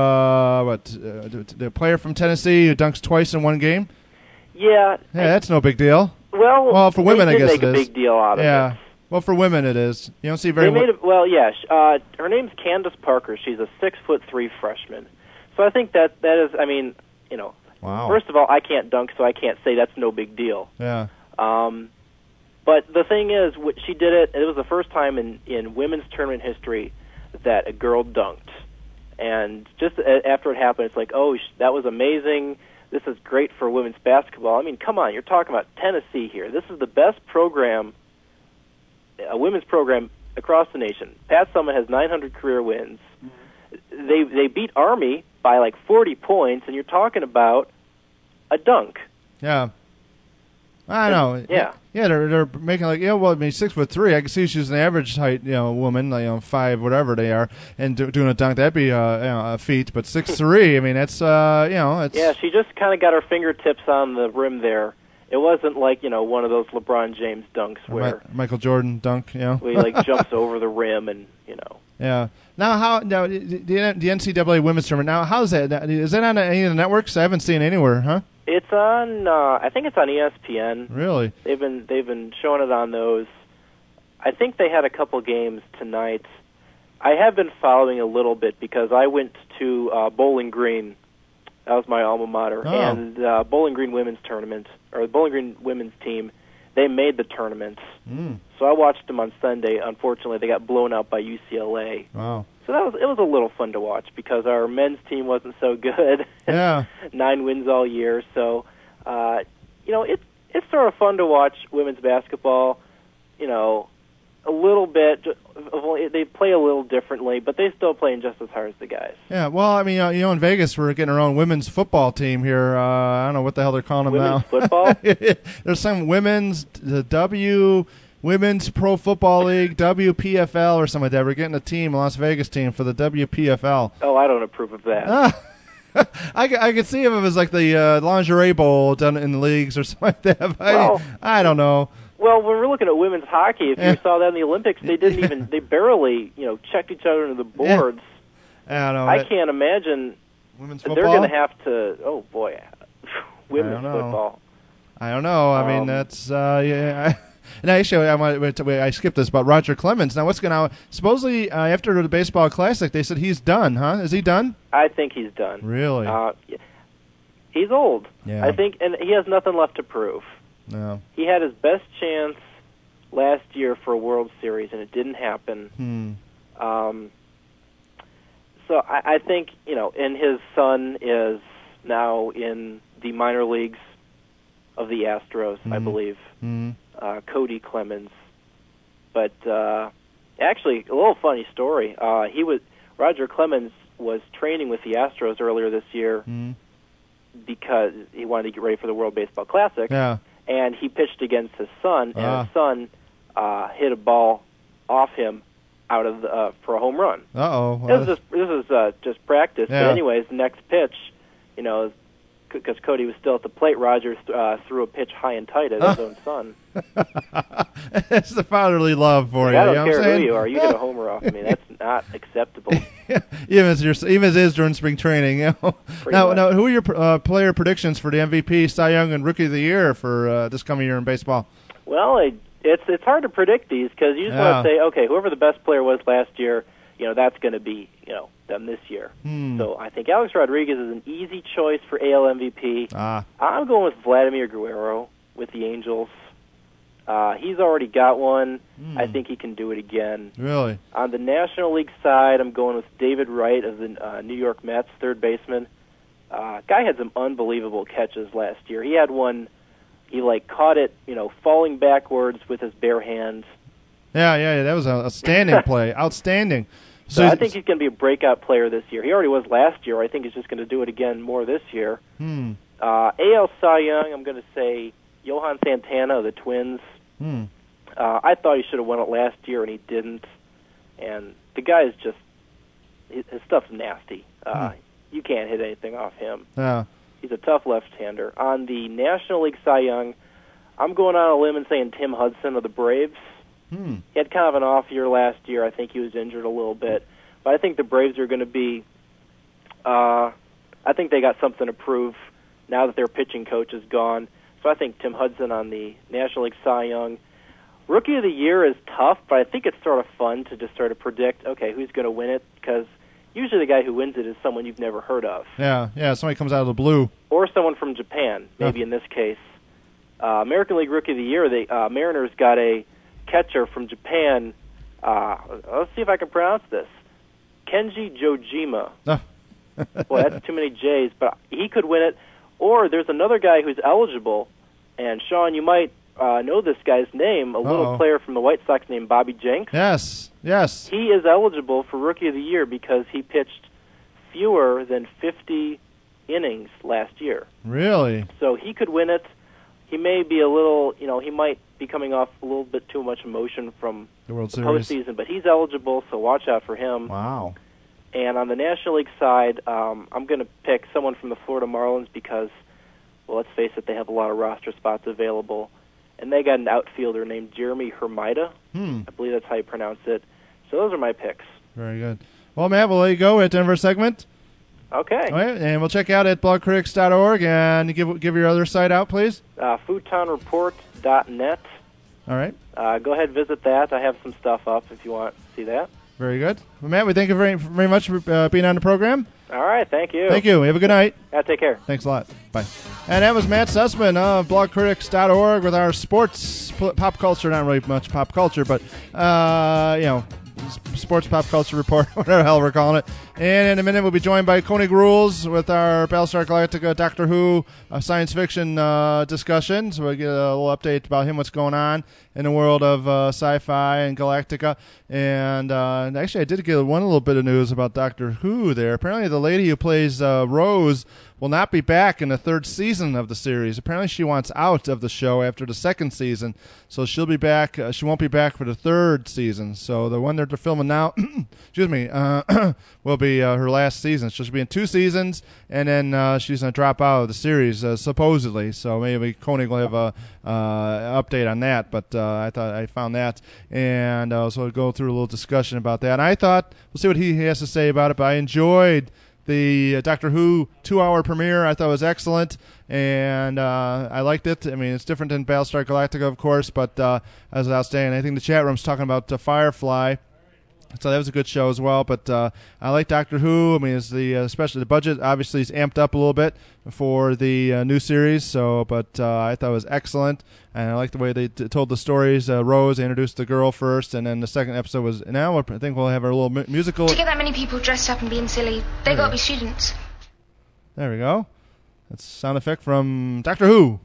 the player from Tennessee who dunks twice in one game? Yeah. Yeah, that's no big deal. Well, for women, I guess it is. Make a big deal out of it. Well, for women, it is. You don't see very. Her name's Candace Parker. She's a 6'3" freshman. So I think that is. I mean, Wow. First of all, I can't dunk, so I can't say that's no big deal. Yeah. But the thing is, she did it. It was the first time in women's tournament history that a girl dunked. And just after it happened, it's like, oh, that was amazing. This is great for women's basketball. I mean, come on, you're talking about Tennessee here. This is the best program, a women's program across the nation. Pat Summitt has 900 career wins. They beat Army by like 40 points, and you're talking about a dunk. Yeah. I know. Yeah. Yeah, they're making 6'3". I can see she's an average height, woman, 5 whatever they are, and doing a dunk. That'd be a feat. But 6'3", I mean, that's it's. Yeah, she just kind of got her fingertips on the rim there. It wasn't like one of those LeBron James dunks where Michael Jordan dunk, where he jumps over the rim and Yeah. Now the NCAA women's tournament. Now, how's that? Is that on any of the networks? I haven't seen it anywhere, huh? It's on. I think it's on ESPN. Really? They've been showing it on those. I think they had a couple games tonight. I have been following a little bit because I went to Bowling Green. That was my alma mater, and Bowling Green women's tournament, or the Bowling Green women's team, they made the tournament. So I watched them on Sunday. Unfortunately, they got blown out by UCLA. Wow. So it was a little fun to watch because our men's team wasn't so good. Yeah. 9 wins all year. So, it's sort of fun to watch women's basketball. A little bit. They play a little differently, but they still playing just as hard as the guys. Yeah, well, I mean, in Vegas, we're getting our own women's football team here. I don't know what the hell they're calling them Women's now. football? There's some Women's Pro Football League, WPFL, or something like that. We're getting a team, a Las Vegas team, for the WPFL. Oh, I don't approve of that. I could see if it was like the lingerie bowl done in the leagues or something like that. But I don't know. Well, when we're looking at women's hockey, if you saw that in the Olympics, they didn't even, they barely, checked each other into the boards. I don't know. I can't imagine women's they're football? going to have to, oh boy, women's football. I don't know. I mean, that's, And actually, I skipped this about Roger Clemens. Now, what's going on? Supposedly, after the baseball classic, they said he's done, huh? Is he done? I think he's done. Really? He's old. Yeah. I think, and he has nothing left to prove. No. He had his best chance last year for a World Series, and it didn't happen. So I think, and his son is now in the minor leagues of the Astros, I believe. Cody Clemens. But actually, a little funny story. Roger Clemens was training with the Astros earlier this year because he wanted to get ready for the World Baseball Classic. Yeah. And he pitched against his son, and his son hit a ball off him out of for a home run. This is just practice. Yeah. But anyways, the next pitch, because Cody was still at the plate, Roger threw a pitch high and tight at his own son. That's the fatherly love for you. I don't know what care I'm who saying? you are. You get a homer off me. That's not acceptable. even as it is during spring training. Now, who are your player predictions for the MVP, Cy Young, and Rookie of the Year for this coming year in baseball? Well, it's hard to predict these because you just want to say, okay, whoever the best player was last year, that's going to be them this year. So I think Alex Rodriguez is an easy choice for AL MVP. I'm going with Vladimir Guerrero with the Angels. He's already got one. I think he can do it again. Really? On the National League side, I'm going with David Wright of the New York Mets, third baseman. Guy had some unbelievable catches last year. He had one, he caught it, falling backwards with his bare hands. Yeah, that was an outstanding play. Outstanding. So I think he's going to be a breakout player this year. He already was last year. I think he's just going to do it again more this year. AL Cy Young, I'm going to say Johan Santana of the Twins. I thought he should have won it last year, and he didn't. And the guy is just, his stuff's nasty. You can't hit anything off him. Yeah. He's a tough left-hander. On the National League Cy Young, I'm going on a limb and saying Tim Hudson of the Braves. He had kind of an off year last year. I think he was injured a little bit. But I think the Braves are going to be, I think they got something to prove now that their pitching coach is gone. So I think Tim Hudson on the National League Cy Young. Rookie of the Year is tough, but I think it's sort of fun to just sort of predict, okay, who's going to win it, because usually the guy who wins it is someone you've never heard of. Yeah, somebody comes out of the blue. Or someone from Japan, maybe in this case. American League Rookie of the Year, the Mariners got a catcher from Japan. Let's see if I can pronounce this. Kenji Jojima. Boy, that's too many J's, but he could win it. Or there's another guy who's eligible, and Sean, you might know this guy's name, a little player from the White Sox named Bobby Jenks. Yes. He is eligible for Rookie of the Year because he pitched fewer than 50 innings last year. Really? So he could win it. He may be a little, he might be coming off a little bit too much emotion from the World Series postseason, but he's eligible, so watch out for him. Wow. And on the National League side, I'm going to pick someone from the Florida Marlins because, well, let's face it, they have a lot of roster spots available. And they got an outfielder named Jeremy Hermida. I believe that's how you pronounce it. So those are my picks. Very good. Well, Matt, we'll let you go at Denver segment. Okay. All right, and we'll check you out at blogcritics.org, and give your other site out, please. Futonreport.net. All right. Go ahead and visit that. I have some stuff up if you want to see that. Very good. Well, Matt, we thank you very much for being on the program. All right, thank you. Thank you. Have a good night. Yeah, take care. Thanks a lot. Bye. And that was Matt Sussman of blogcritics.org with our sports pop culture, not really much pop culture, but, sports pop culture report, whatever the hell we're calling it. And in a minute, we'll be joined by Koenig Rules with our Battlestar Galactica Doctor Who science fiction discussion. So we'll get a little update about him, what's going on in the world of sci-fi and Galactica. And actually, I did get one little bit of news about Doctor Who there. Apparently, the lady who plays Rose will not be back in the third season of the series. Apparently, she wants out of the show after the second season, so she'll be back. She won't be back for the third season. So the one that they're filming now, excuse me, will be her last season. So she'll be in 2 seasons, and then she's going to drop out of the series, supposedly. So maybe Koenig will have a update on that. But I thought I found that, and so we'll go through a little discussion about that. And I thought we'll see what he has to say about it. But I enjoyed the Doctor Who 2-hour premiere. I thought it was excellent, and I liked it. I mean, it's different than Battlestar Galactica, of course, but it was outstanding. I think the chat room's talking about Firefly, so that was a good show as well. But I like Doctor Who. I mean, it's especially the budget obviously is amped up a little bit for the new series. So, but I thought it was excellent, and I like the way they told the stories. Rose, they introduced the girl first, and then the second episode was. Now I think we'll have our little musical. To get that many people dressed up and being silly, they got to be students. There we go. That's a sound effect from Doctor Who.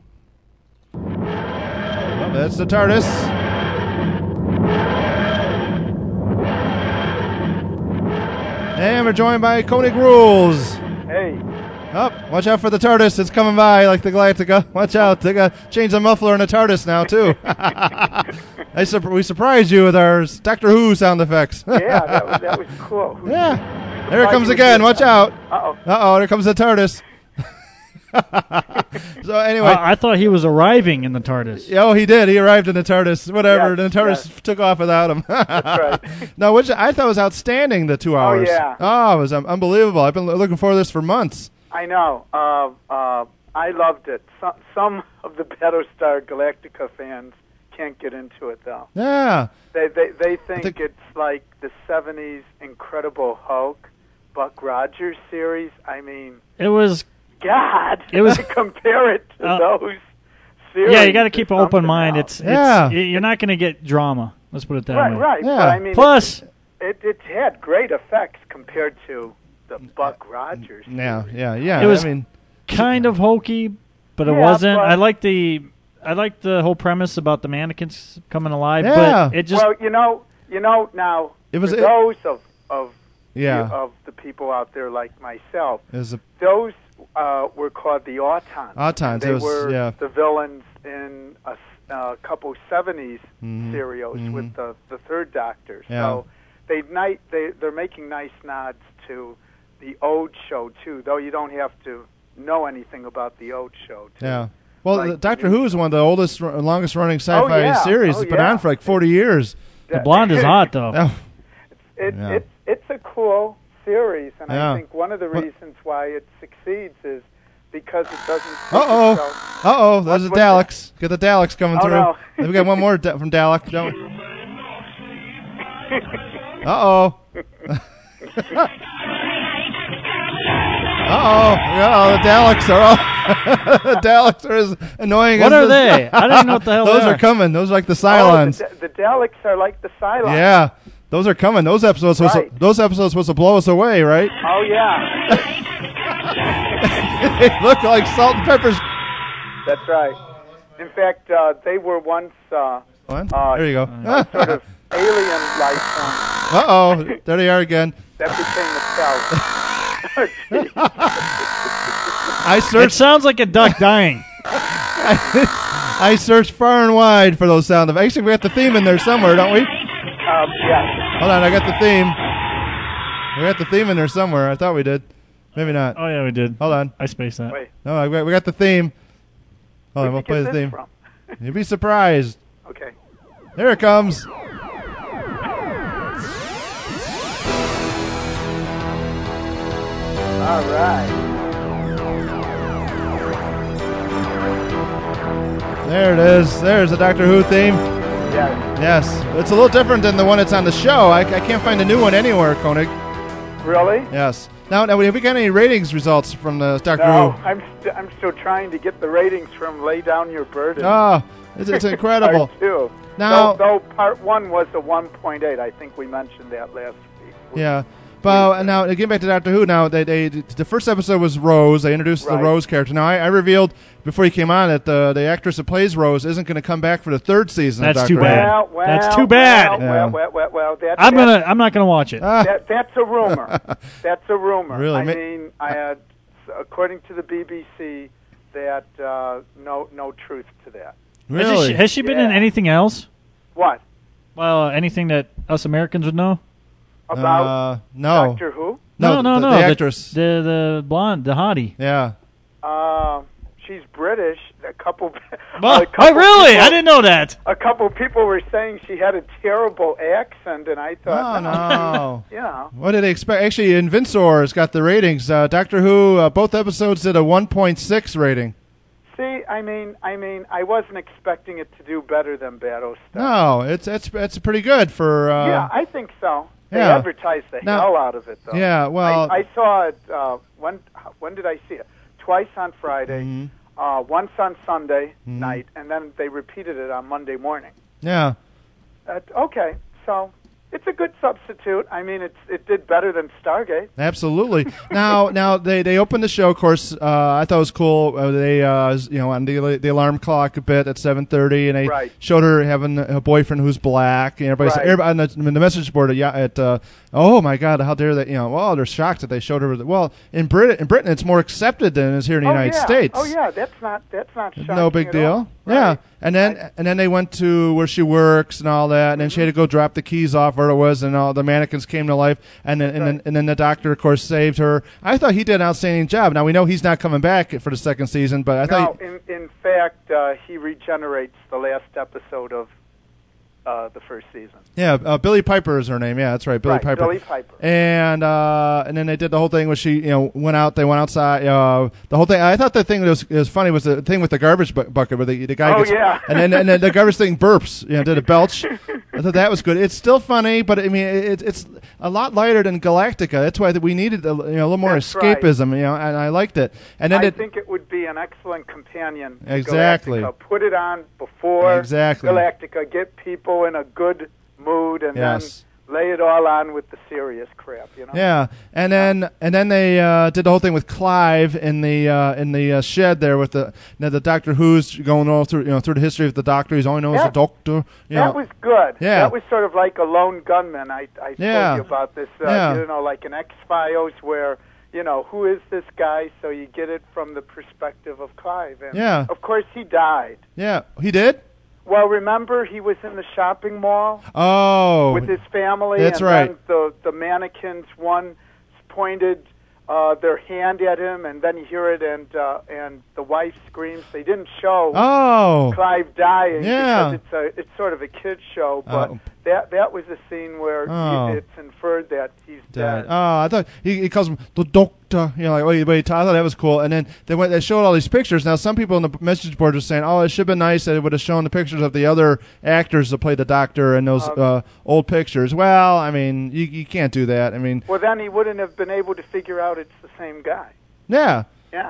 Oh, that's the TARDIS. And we're joined by Koenig Rules. Hey. Oh, watch out for the TARDIS. It's coming by like the Galactica. Watch out. They got to change the muffler in the TARDIS now, too. We surprised you with our Doctor Who sound effects. Yeah, that was cool. Yeah. There it comes again. Watch out. Uh-oh. Uh-oh, there comes the TARDIS. So anyway. I thought he was arriving in the TARDIS. Oh, he did. He arrived in the TARDIS. Whatever. Yes, the TARDIS took off without him. That's right. No, which I thought was outstanding, the 2 hours. Oh, yeah. Oh, it was unbelievable. I've been looking forward to this for months. I know. I loved it. Some of the Battlestar Galactica fans can't get into it, though. Yeah. They think it's like the 70s Incredible Hulk, Buck Rogers series. I mean, it was. God, it was compare it to those series. Yeah, you got to keep an open mind. Else. You're not going to get drama. Let's put it that way. Right. Yeah. But I mean, plus, it had great effects compared to the Buck Rogers series. Yeah. It was I mean, kind of hokey, but it wasn't. I like the whole premise about the mannequins coming alive. Yeah. But it just you know now it was for those of the people out there like myself, those were called the Autons. Autons. They were the villains in a couple 70s serials with the Third Doctor. Yeah. So they're making nice nods to the old show too, though you don't have to know anything about the old show too. Yeah. Well, Doctor Who is one of the oldest, longest-running sci-fi series. It's been on for like 40 years. The blonde is hot, though. It's a cool series, and I think one of the reasons why it succeeds is because it doesn't. Uh-oh, there's the Daleks. Get the Daleks coming through. No. We got one more from Dalek, don't we? Uh-oh. The Daleks are all. The Daleks are as annoying as. What are they? I don't know what the hell those they are coming. Those are like the Cylons. The Daleks are like the Cylons. Yeah, those are coming. Those episodes supposed to blow us away, right? Oh yeah. They look like salt and peppers. That's right. In fact, they were once. What? There you go. Sort of alien life form. Uh-oh, there they are again. That became the cell. It sounds like a duck dying. I searched far and wide for those sound effects. Actually, we got the theme in there somewhere, don't we? Yeah. Hold on, I got the theme. We got the theme in there somewhere. I thought we did. Maybe not. Oh, yeah, we did. Hold on. I spaced that. Wait. No, we got the theme. Hold on, we'll play the theme. From? You'll be surprised. Okay. Here it comes. All right. There it is. There's the Doctor Who theme. Yes. Yes. It's a little different than the one that's on the show. I can't find a new one anywhere, Koenig. Really? Yes. Now, have we got any ratings results from the Doctor No, Who? I'm still trying to get the ratings from Lay Down Your Burden. Oh, it's incredible. Part 2. Now, though part 1 was a 1.8. I think we mentioned that last week. Yeah. But now, getting back to Doctor Who, now the first episode was Rose. They introduced the Rose character. Now, I revealed before he came on that the actress that plays Rose isn't going to come back for the third season. That's of too Doctor bad. Who. That's too bad. Well. I'm not gonna watch it. That's a rumor. That's a rumor. Really? I mean, I had, according to the BBC, that no truth to that. Really? Has she been in anything else? What? Well, anything that us Americans would know? About no. Doctor Who? No. The actress. The blonde, the hottie. Yeah. She's British. A couple. Oh, really? People, I didn't know that. A couple people were saying she had a terrible accent, and I thought, no. Yeah. What did they expect? Actually, Invincior's got the ratings. Doctor Who, both episodes did a 1.6 rating. See, I mean, I wasn't expecting it to do better than Battlestar. No, it's pretty good for. Yeah, I think so. They yeah. advertised the hell out of it, though. Yeah, well, I saw it. When did I see it? Twice on Friday, once on Sunday night, and then they repeated it on Monday morning. Yeah. Okay, so it's a good substitute. I mean, it did better than Stargate. Absolutely. Now they opened the show. Of course, I thought it was cool. They on the alarm clock a bit at 7:30, and they showed her having a boyfriend who's black. And everybody on the message board oh my God, how dare they? Well, they're shocked that they showed her. Well, in Britain, it's more accepted than it is here in the United States. Oh yeah, that's not shocking. No big at deal. all. Yeah. Right. And then they went to where she works and all that, and then she had to go drop the keys off where it was, and all the mannequins came to life, and then the doctor, of course, saved her. I thought he did an outstanding job. Now we know he's not coming back for the second season, but I thought in fact he regenerates the last episode of the first season. Yeah, Billie Piper is her name. Yeah, that's right, Billie Piper. Billie Piper. And then they did the whole thing where she, went out. They went outside. The whole thing. I thought the thing that was funny was the thing with the garbage bucket where the guy gets. Yeah. And then the garbage thing burps. Did a belch. I thought that was good. It's still funny, but I mean, it's a lot lighter than Galactica. That's why we needed a little more escapism. Right. And I liked it. And then I think it would be an excellent companion to Exactly. Galactica. Put it on before Exactly. Galactica. Get people in a good mood, and then lay it all on with the serious crap. Yeah, and then they did the whole thing with Clive in the shed there with the Doctor Who's going all through through the history of the Doctor. He's only known as the Doctor. That was good. Yeah. That was sort of like a lone gunman. I told you about this. Like an X-Files where. Who is this guy? So you get it from the perspective of Clive. And of course, he died. Yeah, he did? Well, remember, he was in the shopping mall with his family. That's and right. Then the mannequins, one pointed their hand at him, and then you hear it, and the wife screams. They didn't show Clive dying because it's sort of a kid's show, but that was a scene where it's inferred that he's dead. Oh, I thought he calls him the Doctor. I thought that was cool. And then they showed all these pictures. Now, some people on the message board are saying, it should have been nice that it would have shown the pictures of the other actors that played the Doctor in those old pictures. Well, I mean, you can't do that. I mean, well, then he wouldn't have been able to figure out it's the same guy. Yeah. Yeah.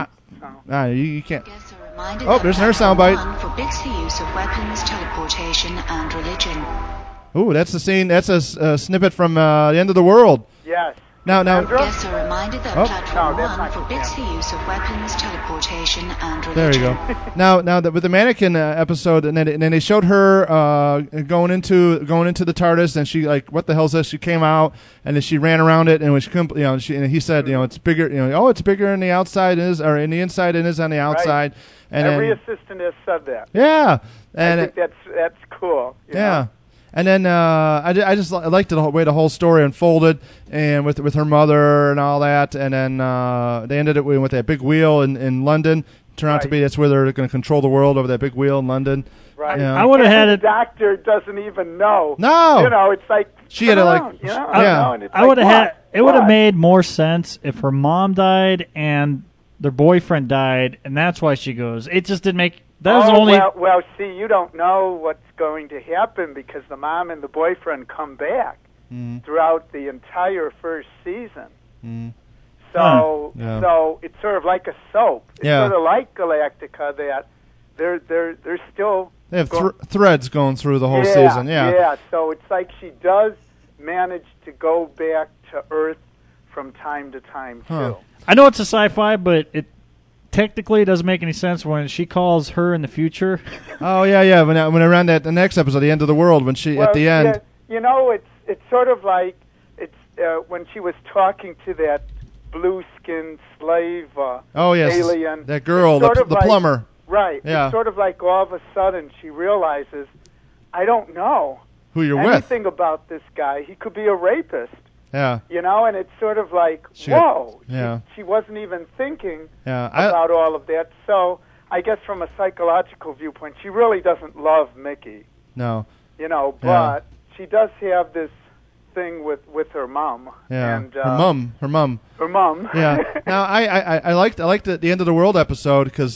You can't. There's another soundbite. Forbids the use of weapons, teleportation, and religion. Ooh, that's the scene. That's a snippet from the End of the World. Yes. Now. Guests are reminded that Platform 1 forbids the use of weapons, teleportation, and religion. There you go. now with the mannequin episode, and then they showed her going into the TARDIS, and she what the hell is this? She came out, and then she ran around it, and and he said, it's bigger. It's bigger on the outside or in the inside and is on the outside. Right. And every assistant has said that. Yeah, and I think that's cool. Yeah. And then I just liked the way the whole story unfolded, and with her mother and all that. And then they ended it with that big wheel in London. Turned out to be that's where they're going to control the world over that big wheel in London. Right. I would have had it. The doctor doesn't even know. No. It's like she had I would have had. It would have made more sense if her mom died and their boyfriend died, and that's why she goes. It just didn't make... That was only... Well, see, you don't know what's going to happen because the mom and the boyfriend come back throughout the entire first season. So it's sort of like a soap. It's sort of like Galactica that they're still... They have threads going through the whole season, Yeah, so it's like she does manage to go back to Earth from time to time, too. I know it's a sci-fi, but it technically doesn't make any sense when she calls her in the future. Oh, yeah. When I ran the next episode, The End of the World, when she, at the end... Yeah, you know, it's sort of like when she was talking to that blue-skinned slave alien. That girl, the plumber. Right. Yeah. It's sort of like all of a sudden she realizes, I don't know who you're anything about this guy. He could be a rapist. Yeah. You know, and it's sort of like, whoa. She wasn't even thinking about all of that. So I guess from a psychological viewpoint, she really doesn't love Mickey. No. You know, but she does have this thing with her mom. Yeah. And, her mom. Yeah. Now I liked the End of the World episode because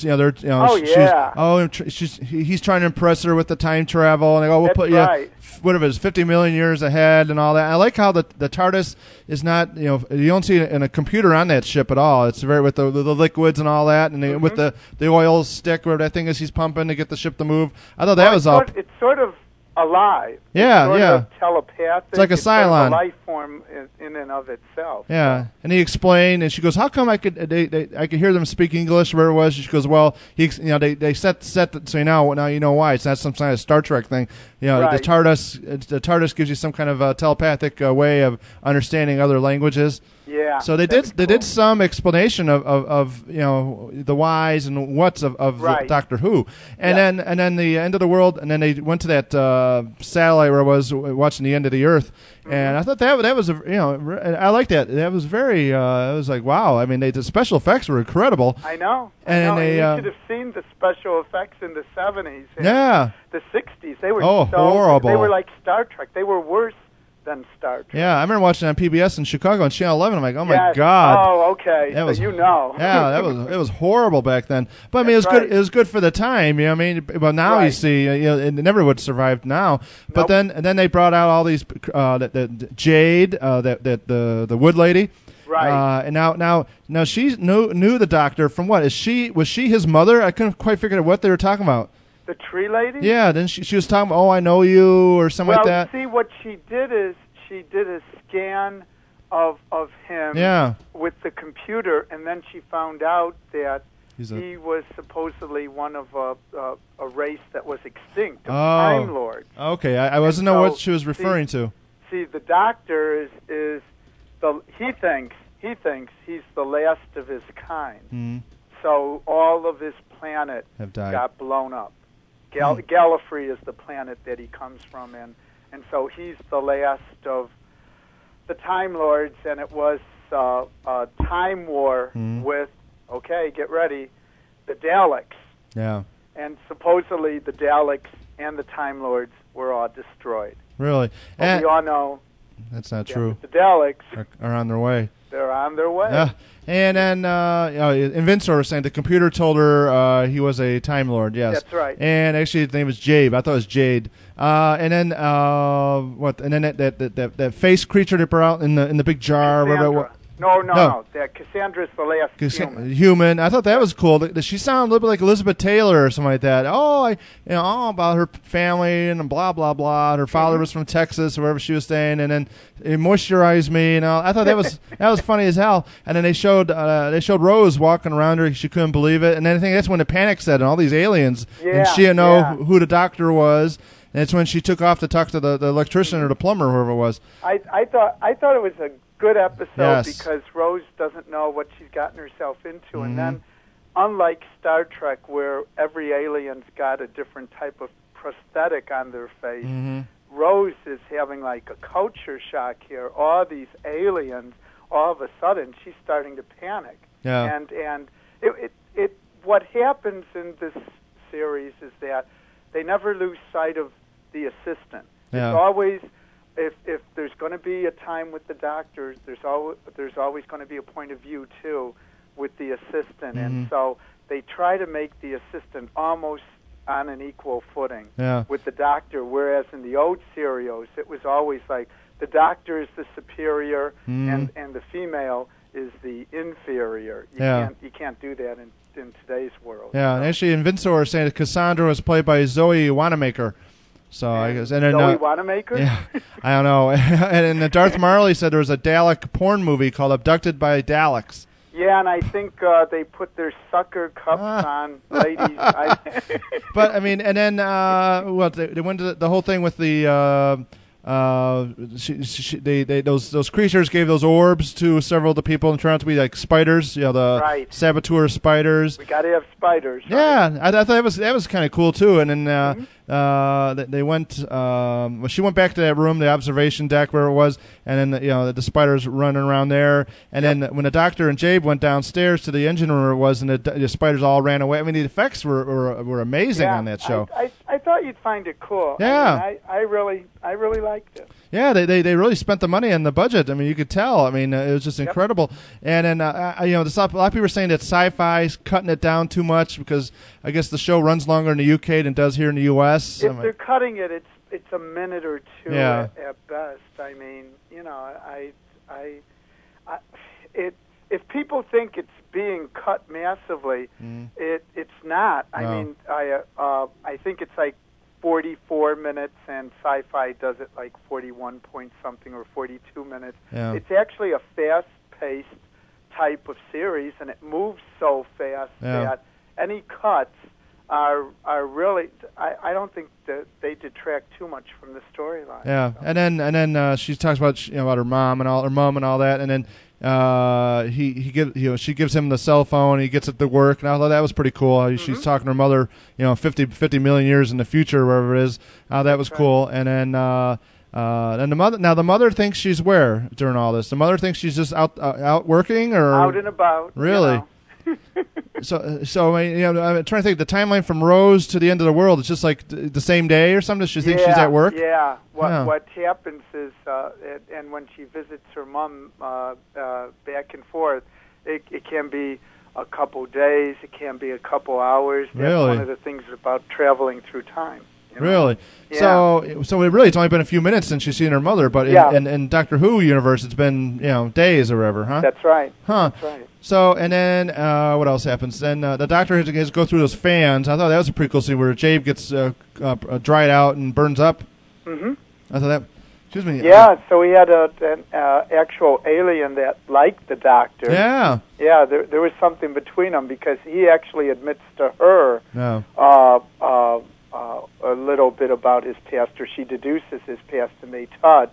he's trying to impress her with the time travel, and they go, we'll put you whatever it is, 50 million years ahead and all that. I like how the TARDIS is not, you don't see it in a computer on that ship at all. It's very with the liquids and all that, and with the oil stick where that thing is he's pumping to get the ship to move. I thought that was up. It's sort of alive. Yeah, it's sort of telepathic. It's like a Cylon. Sort of a life form in and of itself. Yeah, and he explained, and she goes, "How come I could hear them speak English?" Where it was, she goes, "Well, they set so now you know why. It's not some kind of Star Trek thing. The TARDIS gives you some kind of telepathic way of understanding other languages." Yeah. So they did some explanation of the whys and whats of Doctor Who, and then the End of the World, and then they went to that satellite where I was watching the End of the Earth, and I thought that was I liked that. That was very it was like, wow. I mean, the special effects were incredible. I know. And you should have seen the special effects in the 70s. Yeah. The 60s. They were horrible. They were like Star Trek. They were worse than Star Trek. Yeah, I remember watching it on PBS in Chicago on Channel 11. I'm like, oh my God. Oh, okay. That was, Yeah, it was horrible back then. But I mean, it was good. It was good for the time. You know what I mean? But now you see, it never would have survived now. But then they brought out all these the Jade, the Wood Lady. Right. And now she knew the Doctor from what? Was she his mother? I couldn't quite figure out what they were talking about. The tree lady? Yeah, then she was talking about, oh, I know you, or something like that. Well, see, what she did is she did a scan of him with the computer, and then she found out that he was supposedly one of a race that was extinct, of Time Lords. Okay, I wasn't know what she was referring to. See, the Doctor he thinks he's the last of his kind. Mm. So all of his planet got blown up. Gallifrey is the planet that he comes from, and so he's the last of the Time Lords, and it was a time war with, get ready, the Daleks. Yeah. And supposedly the Daleks and the Time Lords were all destroyed. Really? But we all know that's not true. The Daleks are on their way. They're on their way. And then Invincible was saying the computer told her he was a Time Lord. Yes, that's right. And actually, his name was Jabe. I thought it was Jade. And then what? And then that face creature they brought out in the big jar. Cassandra. No. Cassandra's the last human. I thought that was cool. She sounded a little bit like Elizabeth Taylor or something like that. All about her family and blah blah blah. Her father was from Texas, wherever she was staying, and then it moisturized me. I thought that was funny as hell. And then they showed Rose walking around her. She couldn't believe it. And then I think that's when the panic set and all these aliens. And she didn't know who the Doctor was. And it's when she took off to talk to the electrician or the plumber, whoever it was. I thought it was a good episode because Rose doesn't know what she's gotten herself into, and then, unlike Star Trek, where every alien's got a different type of prosthetic on their face, Rose is having like a culture shock here. All these aliens, all of a sudden, she's starting to panic. Yeah. And what happens in this series is that they never lose sight of the assistant. Yeah. It's always if there's going to be a time with the doctors, there's always going to be a point of view too with the assistant, and so they try to make the assistant almost on an equal footing with the doctor. Whereas in the old serials, it was always like the doctor is the superior and the female is the inferior. You can't do that in today's world. Yeah, and actually in Vinsor are saying that Cassandra was played by Zoe Wanamaker. So I guess, and then Zoe Wanamaker? Yeah, I don't know. And then Darth Marley said there was a Dalek porn movie called Abducted by Daleks. Yeah, and I think they put their sucker cups on ladies. But I mean, and then they went to the whole thing with the. Those creatures gave those orbs to several of the people and turned out to be like spiders, the saboteur spiders. We got to have spiders. Right? Yeah, I thought that was kind of cool too. And then they went. She went back to that room, the observation deck where it was, and then the spiders running around there. And then when the doctor and Jabe went downstairs to the engine room where it was, and the spiders all ran away. I mean, the effects were amazing on that show. I thought you'd find it cool. Yeah, I really liked it. Yeah, they really spent the money on the budget. I mean, you could tell. I mean, it was just incredible. And then a lot of people are saying that Sci-Fi's cutting it down too much because I guess the show runs longer in the UK than it does here in the US. If they're cutting it, it's a minute or two at best. I mean, if people think it's being cut massively, it's not. I mean, I think it's like 44 minutes, and Sci-Fi does it like 41 point something or 42 minutes. Yeah. It's actually a fast-paced type of series, and it moves so fast that any cuts are really. I don't think that they detract too much from the storyline. Yeah, so. and then she talks about about her mom and all that, and then. She gives him the cell phone. He gets it to work, and I thought that was pretty cool. She's talking to her mother, 50 million years in the future, wherever it is. That was cool. And then the mother. Now the mother thinks she's where during all this? The mother thinks she's just out working or out and about. Really? So I mean, I'm trying to think. The timeline from Rose to the end of the world. It's just like the same day or something. She thinks she's at work. Yeah. What happens is, and when she visits her mom back and forth, it can be a couple days. It can be a couple hours. That's one of the things about traveling through time. Really? Yeah. So it's only been a few minutes since she's seen her mother, but in Doctor Who universe, it's been days or whatever, huh? That's right. Huh. That's right. So and then what else happens? Then the Doctor has to go through those fans. I thought that was a pretty cool scene where Jabe gets dried out and burns up. Mm-hmm. I thought that. Excuse me. Yeah. So he had an actual alien that liked the Doctor. Yeah. Yeah. There was something between them because he actually admits to her. No. A little bit about his past, or she deduces his past, and they touch,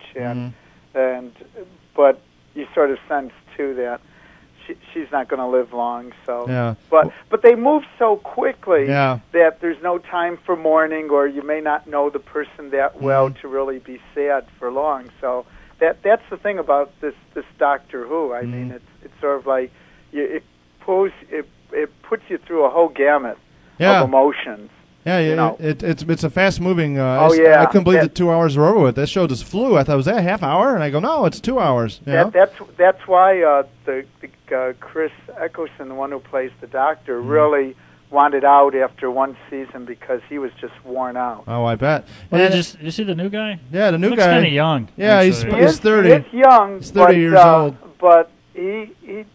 but you sort of sense too that she's not going to live long. So, yeah. But they move so quickly that there's no time for mourning, or you may not know the person that well to really be sad for long. So that's the thing about this Doctor Who. I mean, it's sort of like it puts you through a whole gamut of emotions. Yeah, it's a fast moving. I couldn't believe that 2 hours were over with. That show just flew. I thought, was that a half hour? And I go, no, it's 2 hours. That's why the Chris Eccleston, the one who plays the Doctor, really wanted out after one season because he was just worn out. Oh, I bet. Did you see the new guy? Yeah, the new he guy. Looks kind of young. Yeah, he's 30. He is young. He's 30 years old. But he's.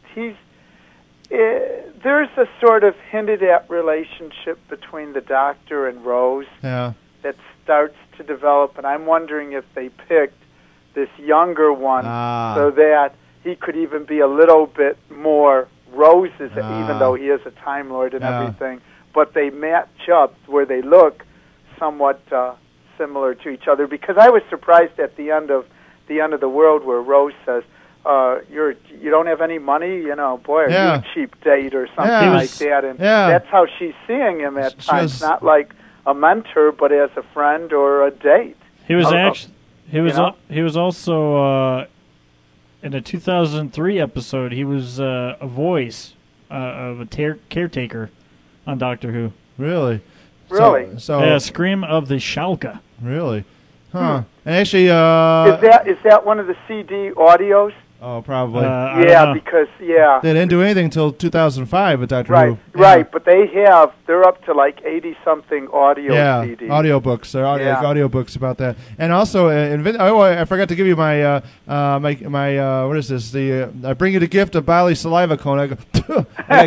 There's a sort of hinted at relationship between the Doctor and Rose that starts to develop, and I'm wondering if they picked this younger one so that he could even be a little bit more Rose's, even though he is a Time Lord and everything. But they match up where they look somewhat similar to each other. Because I was surprised at the end of the world where Rose says, you don't have any money, boy, are you a cheap date or something like that. And that's how she's seeing him at times, not like a mentor, but as a friend or a date. He was he was also in a 2003 episode. He was a voice of a caretaker on Doctor Who. Really? Really? So Scream of the Shalka. Really? Huh. And actually, is that one of the CD audios? Oh, probably. Because they didn't do anything until 2005 with Doctor Right, Who. right. But they're up to like 80-something audio CDs. Audiobooks. There are audiobooks about that. And also, I forgot to give you my what is this? I bring you the gift of Bali saliva cone. I go,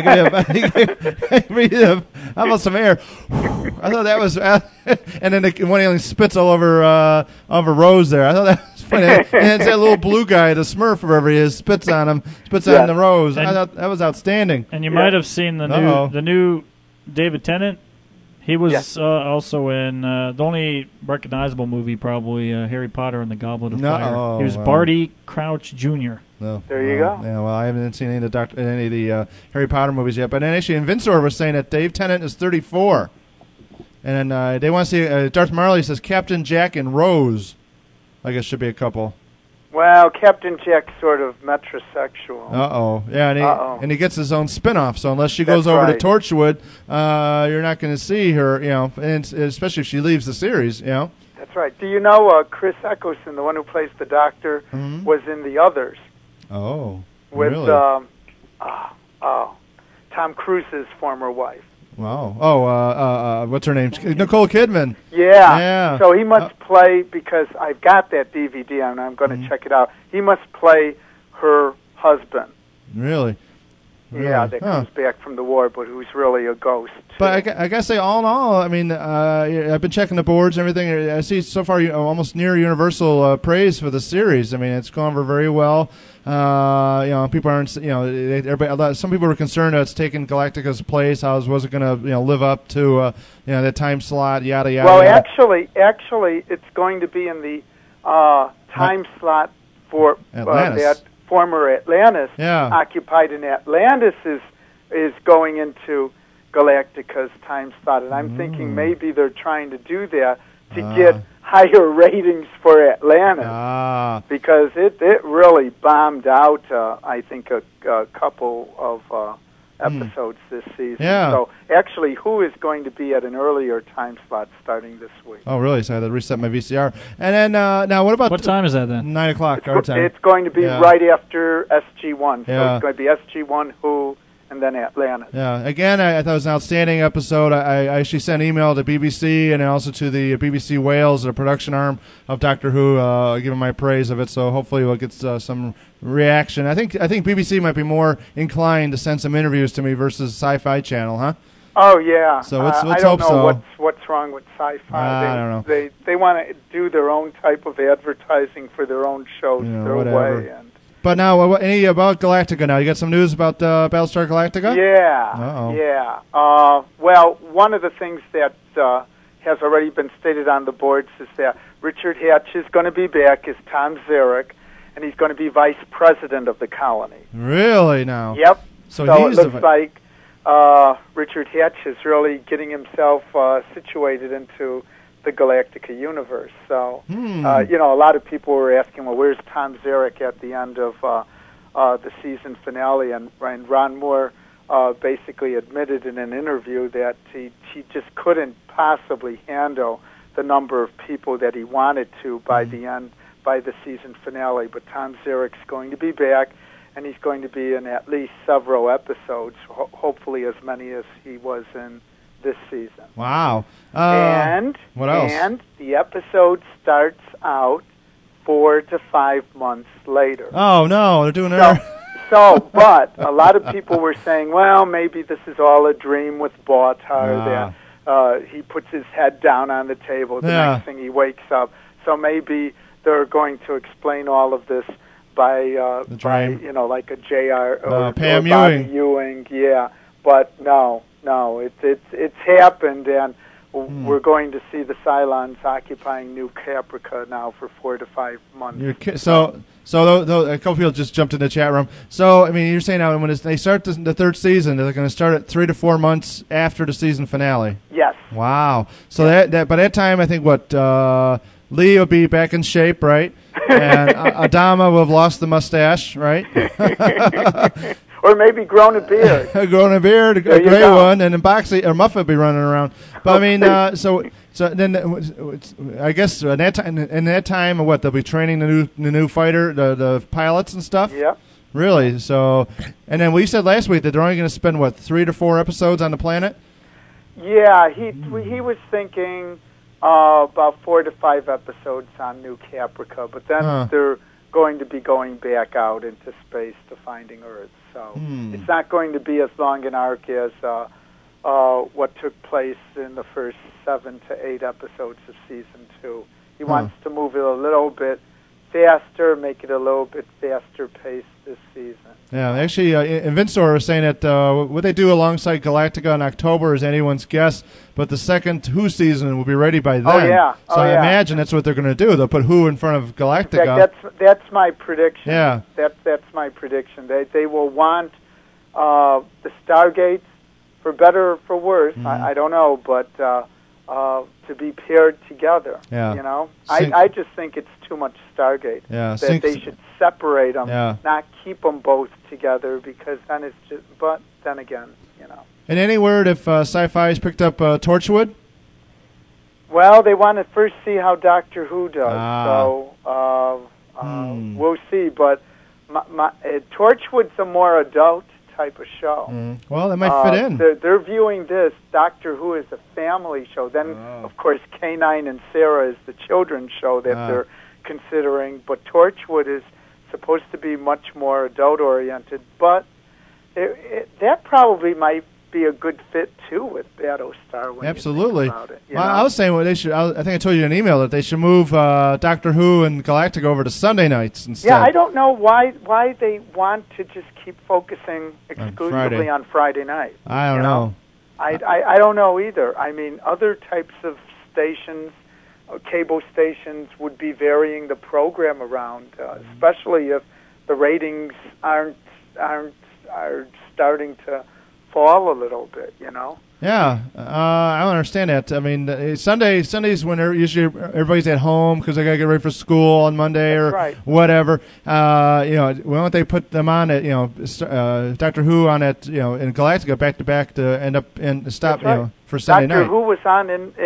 how about some air? I thought that was, and then one alien spits all over Rose there. I thought that was funny. And it's that little blue guy, the Smurf, wherever he is, spits on the Rose. I thought that was outstanding. And you might have seen the new David Tennant. He was also in the only recognizable movie, probably Harry Potter and the Goblet of Fire. He was Barty Crouch Jr. No. There you go. Yeah, well, I haven't seen any of the Harry Potter movies yet. But then actually, Invincior was saying that Dave Tennant is 34. And then they want to see, Darth Marley says Captain Jack and Rose. I guess should be a couple. Well, Captain Jack's sort of metrosexual. Yeah, and he gets his own spin-off. So unless she goes over to Torchwood, you're not going to see her, and especially if she leaves the series, That's right. Do you know Chris Eccleston, the one who plays the Doctor, was in The Others? Oh, with really? Tom Cruise's former wife. Wow. Oh, what's her name? Nicole Kidman. Yeah. So he must play, because I've got that DVD and I'm going to check it out. He must play her husband. Really? Yeah, that comes back from the war, but who's really a ghost. But I gotta say, all in all, I mean, I've been checking the boards and everything. I see so far almost near universal praise for the series. I mean, it's gone over very well. People aren't, some people were concerned that it's taking Galactica's place. How was it going to, live up to, the time slot, yada yada. Well, yada. actually, it's going to be in the time slot for that former Atlantis. Occupied in Atlantis is going into Galactica's time slot, and I'm thinking maybe they're trying to do that to get higher ratings for Atlantis, because it really bombed out, I think, a couple of episodes this season. Yeah. So actually, Who is going to be at an earlier time slot starting this week. Oh, really? So I had to reset my VCR. And then, now what about... What time is that then? 9 o'clock our time. It's going to be right after SG-1. So it's going to be SG-1, Who, and then Atlantis. Yeah. Again, I thought it was an outstanding episode. I actually sent an email to BBC and also to the BBC Wales, the production arm of Doctor Who, giving my praise of it. So hopefully we'll get some reaction. I think BBC might be more inclined to send some interviews to me versus Sci-Fi Channel, huh? Oh yeah. So let's I hope don't know what's wrong with Sci-Fi. I don't know. They want to do their own type of advertising for their own shows their way. And but now, any about Galactica now? You got some news about Battlestar Galactica? Yeah. Yeah. Well, one of the things that has already been stated on the boards is that Richard Hatch is going to be back as Tom Zarek, and he's going to be vice president of the colony. Really now? Yep. So it looks like Richard Hatch is really getting himself situated into the Galactica universe. So, a lot of people were asking, well, where's Tom Zarek at the end of the season finale? And Ron Moore basically admitted in an interview that he just couldn't possibly handle the number of people that he wanted to by the season finale. But Tom Zarek's going to be back, and he's going to be in at least several episodes, hopefully as many as he was in this season. Wow. And what else? And the episode starts out 4 to 5 months later. Oh no, they're doing but a lot of people were saying, well, maybe this is all a dream with Bautar, that he puts his head down on the table, the next thing he wakes up. So maybe they're going to explain all of this by like a J.R. or Pam Bobby Ewing. Yeah, but no, it's happened, and we're going to see the Cylons occupying New Caprica now for 4 to 5 months. So a couple people just jumped in the chat room. So I mean, you're saying now when they start the third season, they're going to start at 3 to 4 months after the season finale. Yes. Wow. So that by that time, I think Lee will be back in shape, right? And Adama will have lost the mustache, right? Or maybe grown a beard. A gray one, and then Boxy or Muffet will be running around. But I mean, so So then, I guess in that time, what they'll be training the new fighter, the pilots and stuff. Yep. Really? So, and then you said last week that they're only going to spend 3 to 4 episodes on the planet. Yeah, he was thinking about 4 to 5 episodes on New Caprica, but then they're going to be going back out into space to finding Earth. So it's not going to be as long an arc as what took place in the first 7 to 8 episodes of season 2. He wants to move it a little bit faster, make it a little bit faster paced this season. Yeah, actually, Invincior was saying that what they do alongside Galactica in October is anyone's guess, but the second Who season will be ready by then. Oh, yeah. So I imagine that's what they're going to do. They'll put Who in front of Galactica. In fact, that's my prediction. Yeah. That's my prediction. They will want the Stargates, for better or for worse, I don't know, but to be paired together. Yeah. You know, I just think it's too much Stargate. Yeah. That they should separate them, not keep them both together, because then it's just. But then again, you know. And any word if Sci-Fi has picked up Torchwood? Well, they want to first see how Doctor Who does, so we'll see. But Torchwood's a more adult type of show. Well, that might fit in. They're viewing this Doctor Who as a family show. Then, of course, K9 and Sarah is the children's show that they're considering. But Torchwood is supposed to be much more adult-oriented. But that probably might be a good fit, too, with Battlestar. When Absolutely. You think about it, I was saying they should. I think I told you in an email that they should move Doctor Who and Galactica over to Sunday nights instead. Yeah, I don't know why they want to just keep focusing exclusively on Friday night. I don't know. I don't know either. I mean, other types of stations, cable stations, would be varying the program around, especially if the ratings are starting to fall a little bit, you know. Yeah, I don't understand that. I mean, Sundays when usually everybody's at home because they gotta get ready for school on Monday whatever. You know, why don't they put them on at Doctor Who on at in Galactica back to back to end up and stop for Sunday night. Doctor Who was on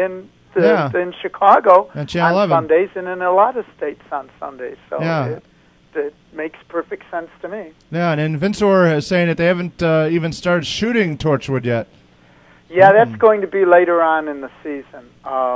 in Chicago on Channel 11 Sundays and in a lot of states on Sundays. So it makes perfect sense to me. Yeah, and Invincior is saying that they haven't even started shooting Torchwood yet. Yeah, that's going to be later on in the season.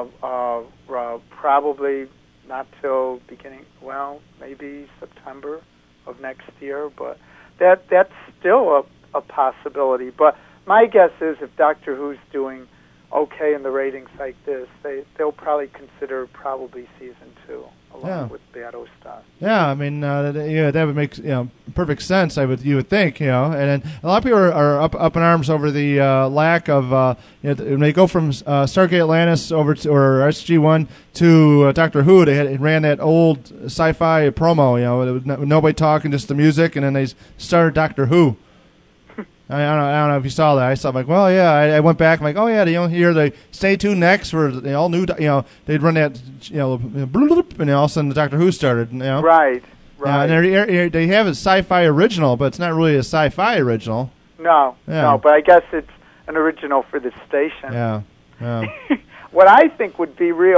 Probably not till maybe September of next year, but that's still a possibility. But my guess is if Doctor Who's doing okay in the ratings like this, they'll probably consider season 2 along with Battlestar. Yeah, I mean that would make perfect sense. You would think, and then a lot of people are up in arms over the lack of when they go from Stargate Atlantis over to or SG-1 to Doctor Who. They ran that old sci-fi promo, with nobody talking, just the music, and then they started Doctor Who. I don't know if you saw that. I saw well, yeah. I went back. I'm like, oh yeah, they stay tuned next for the all new. They'd run that, and all of a sudden the Doctor Who started. Right. And they have a sci-fi original, but it's not really a sci-fi original. No, but I guess it's an original for the station. Yeah. What I think would be real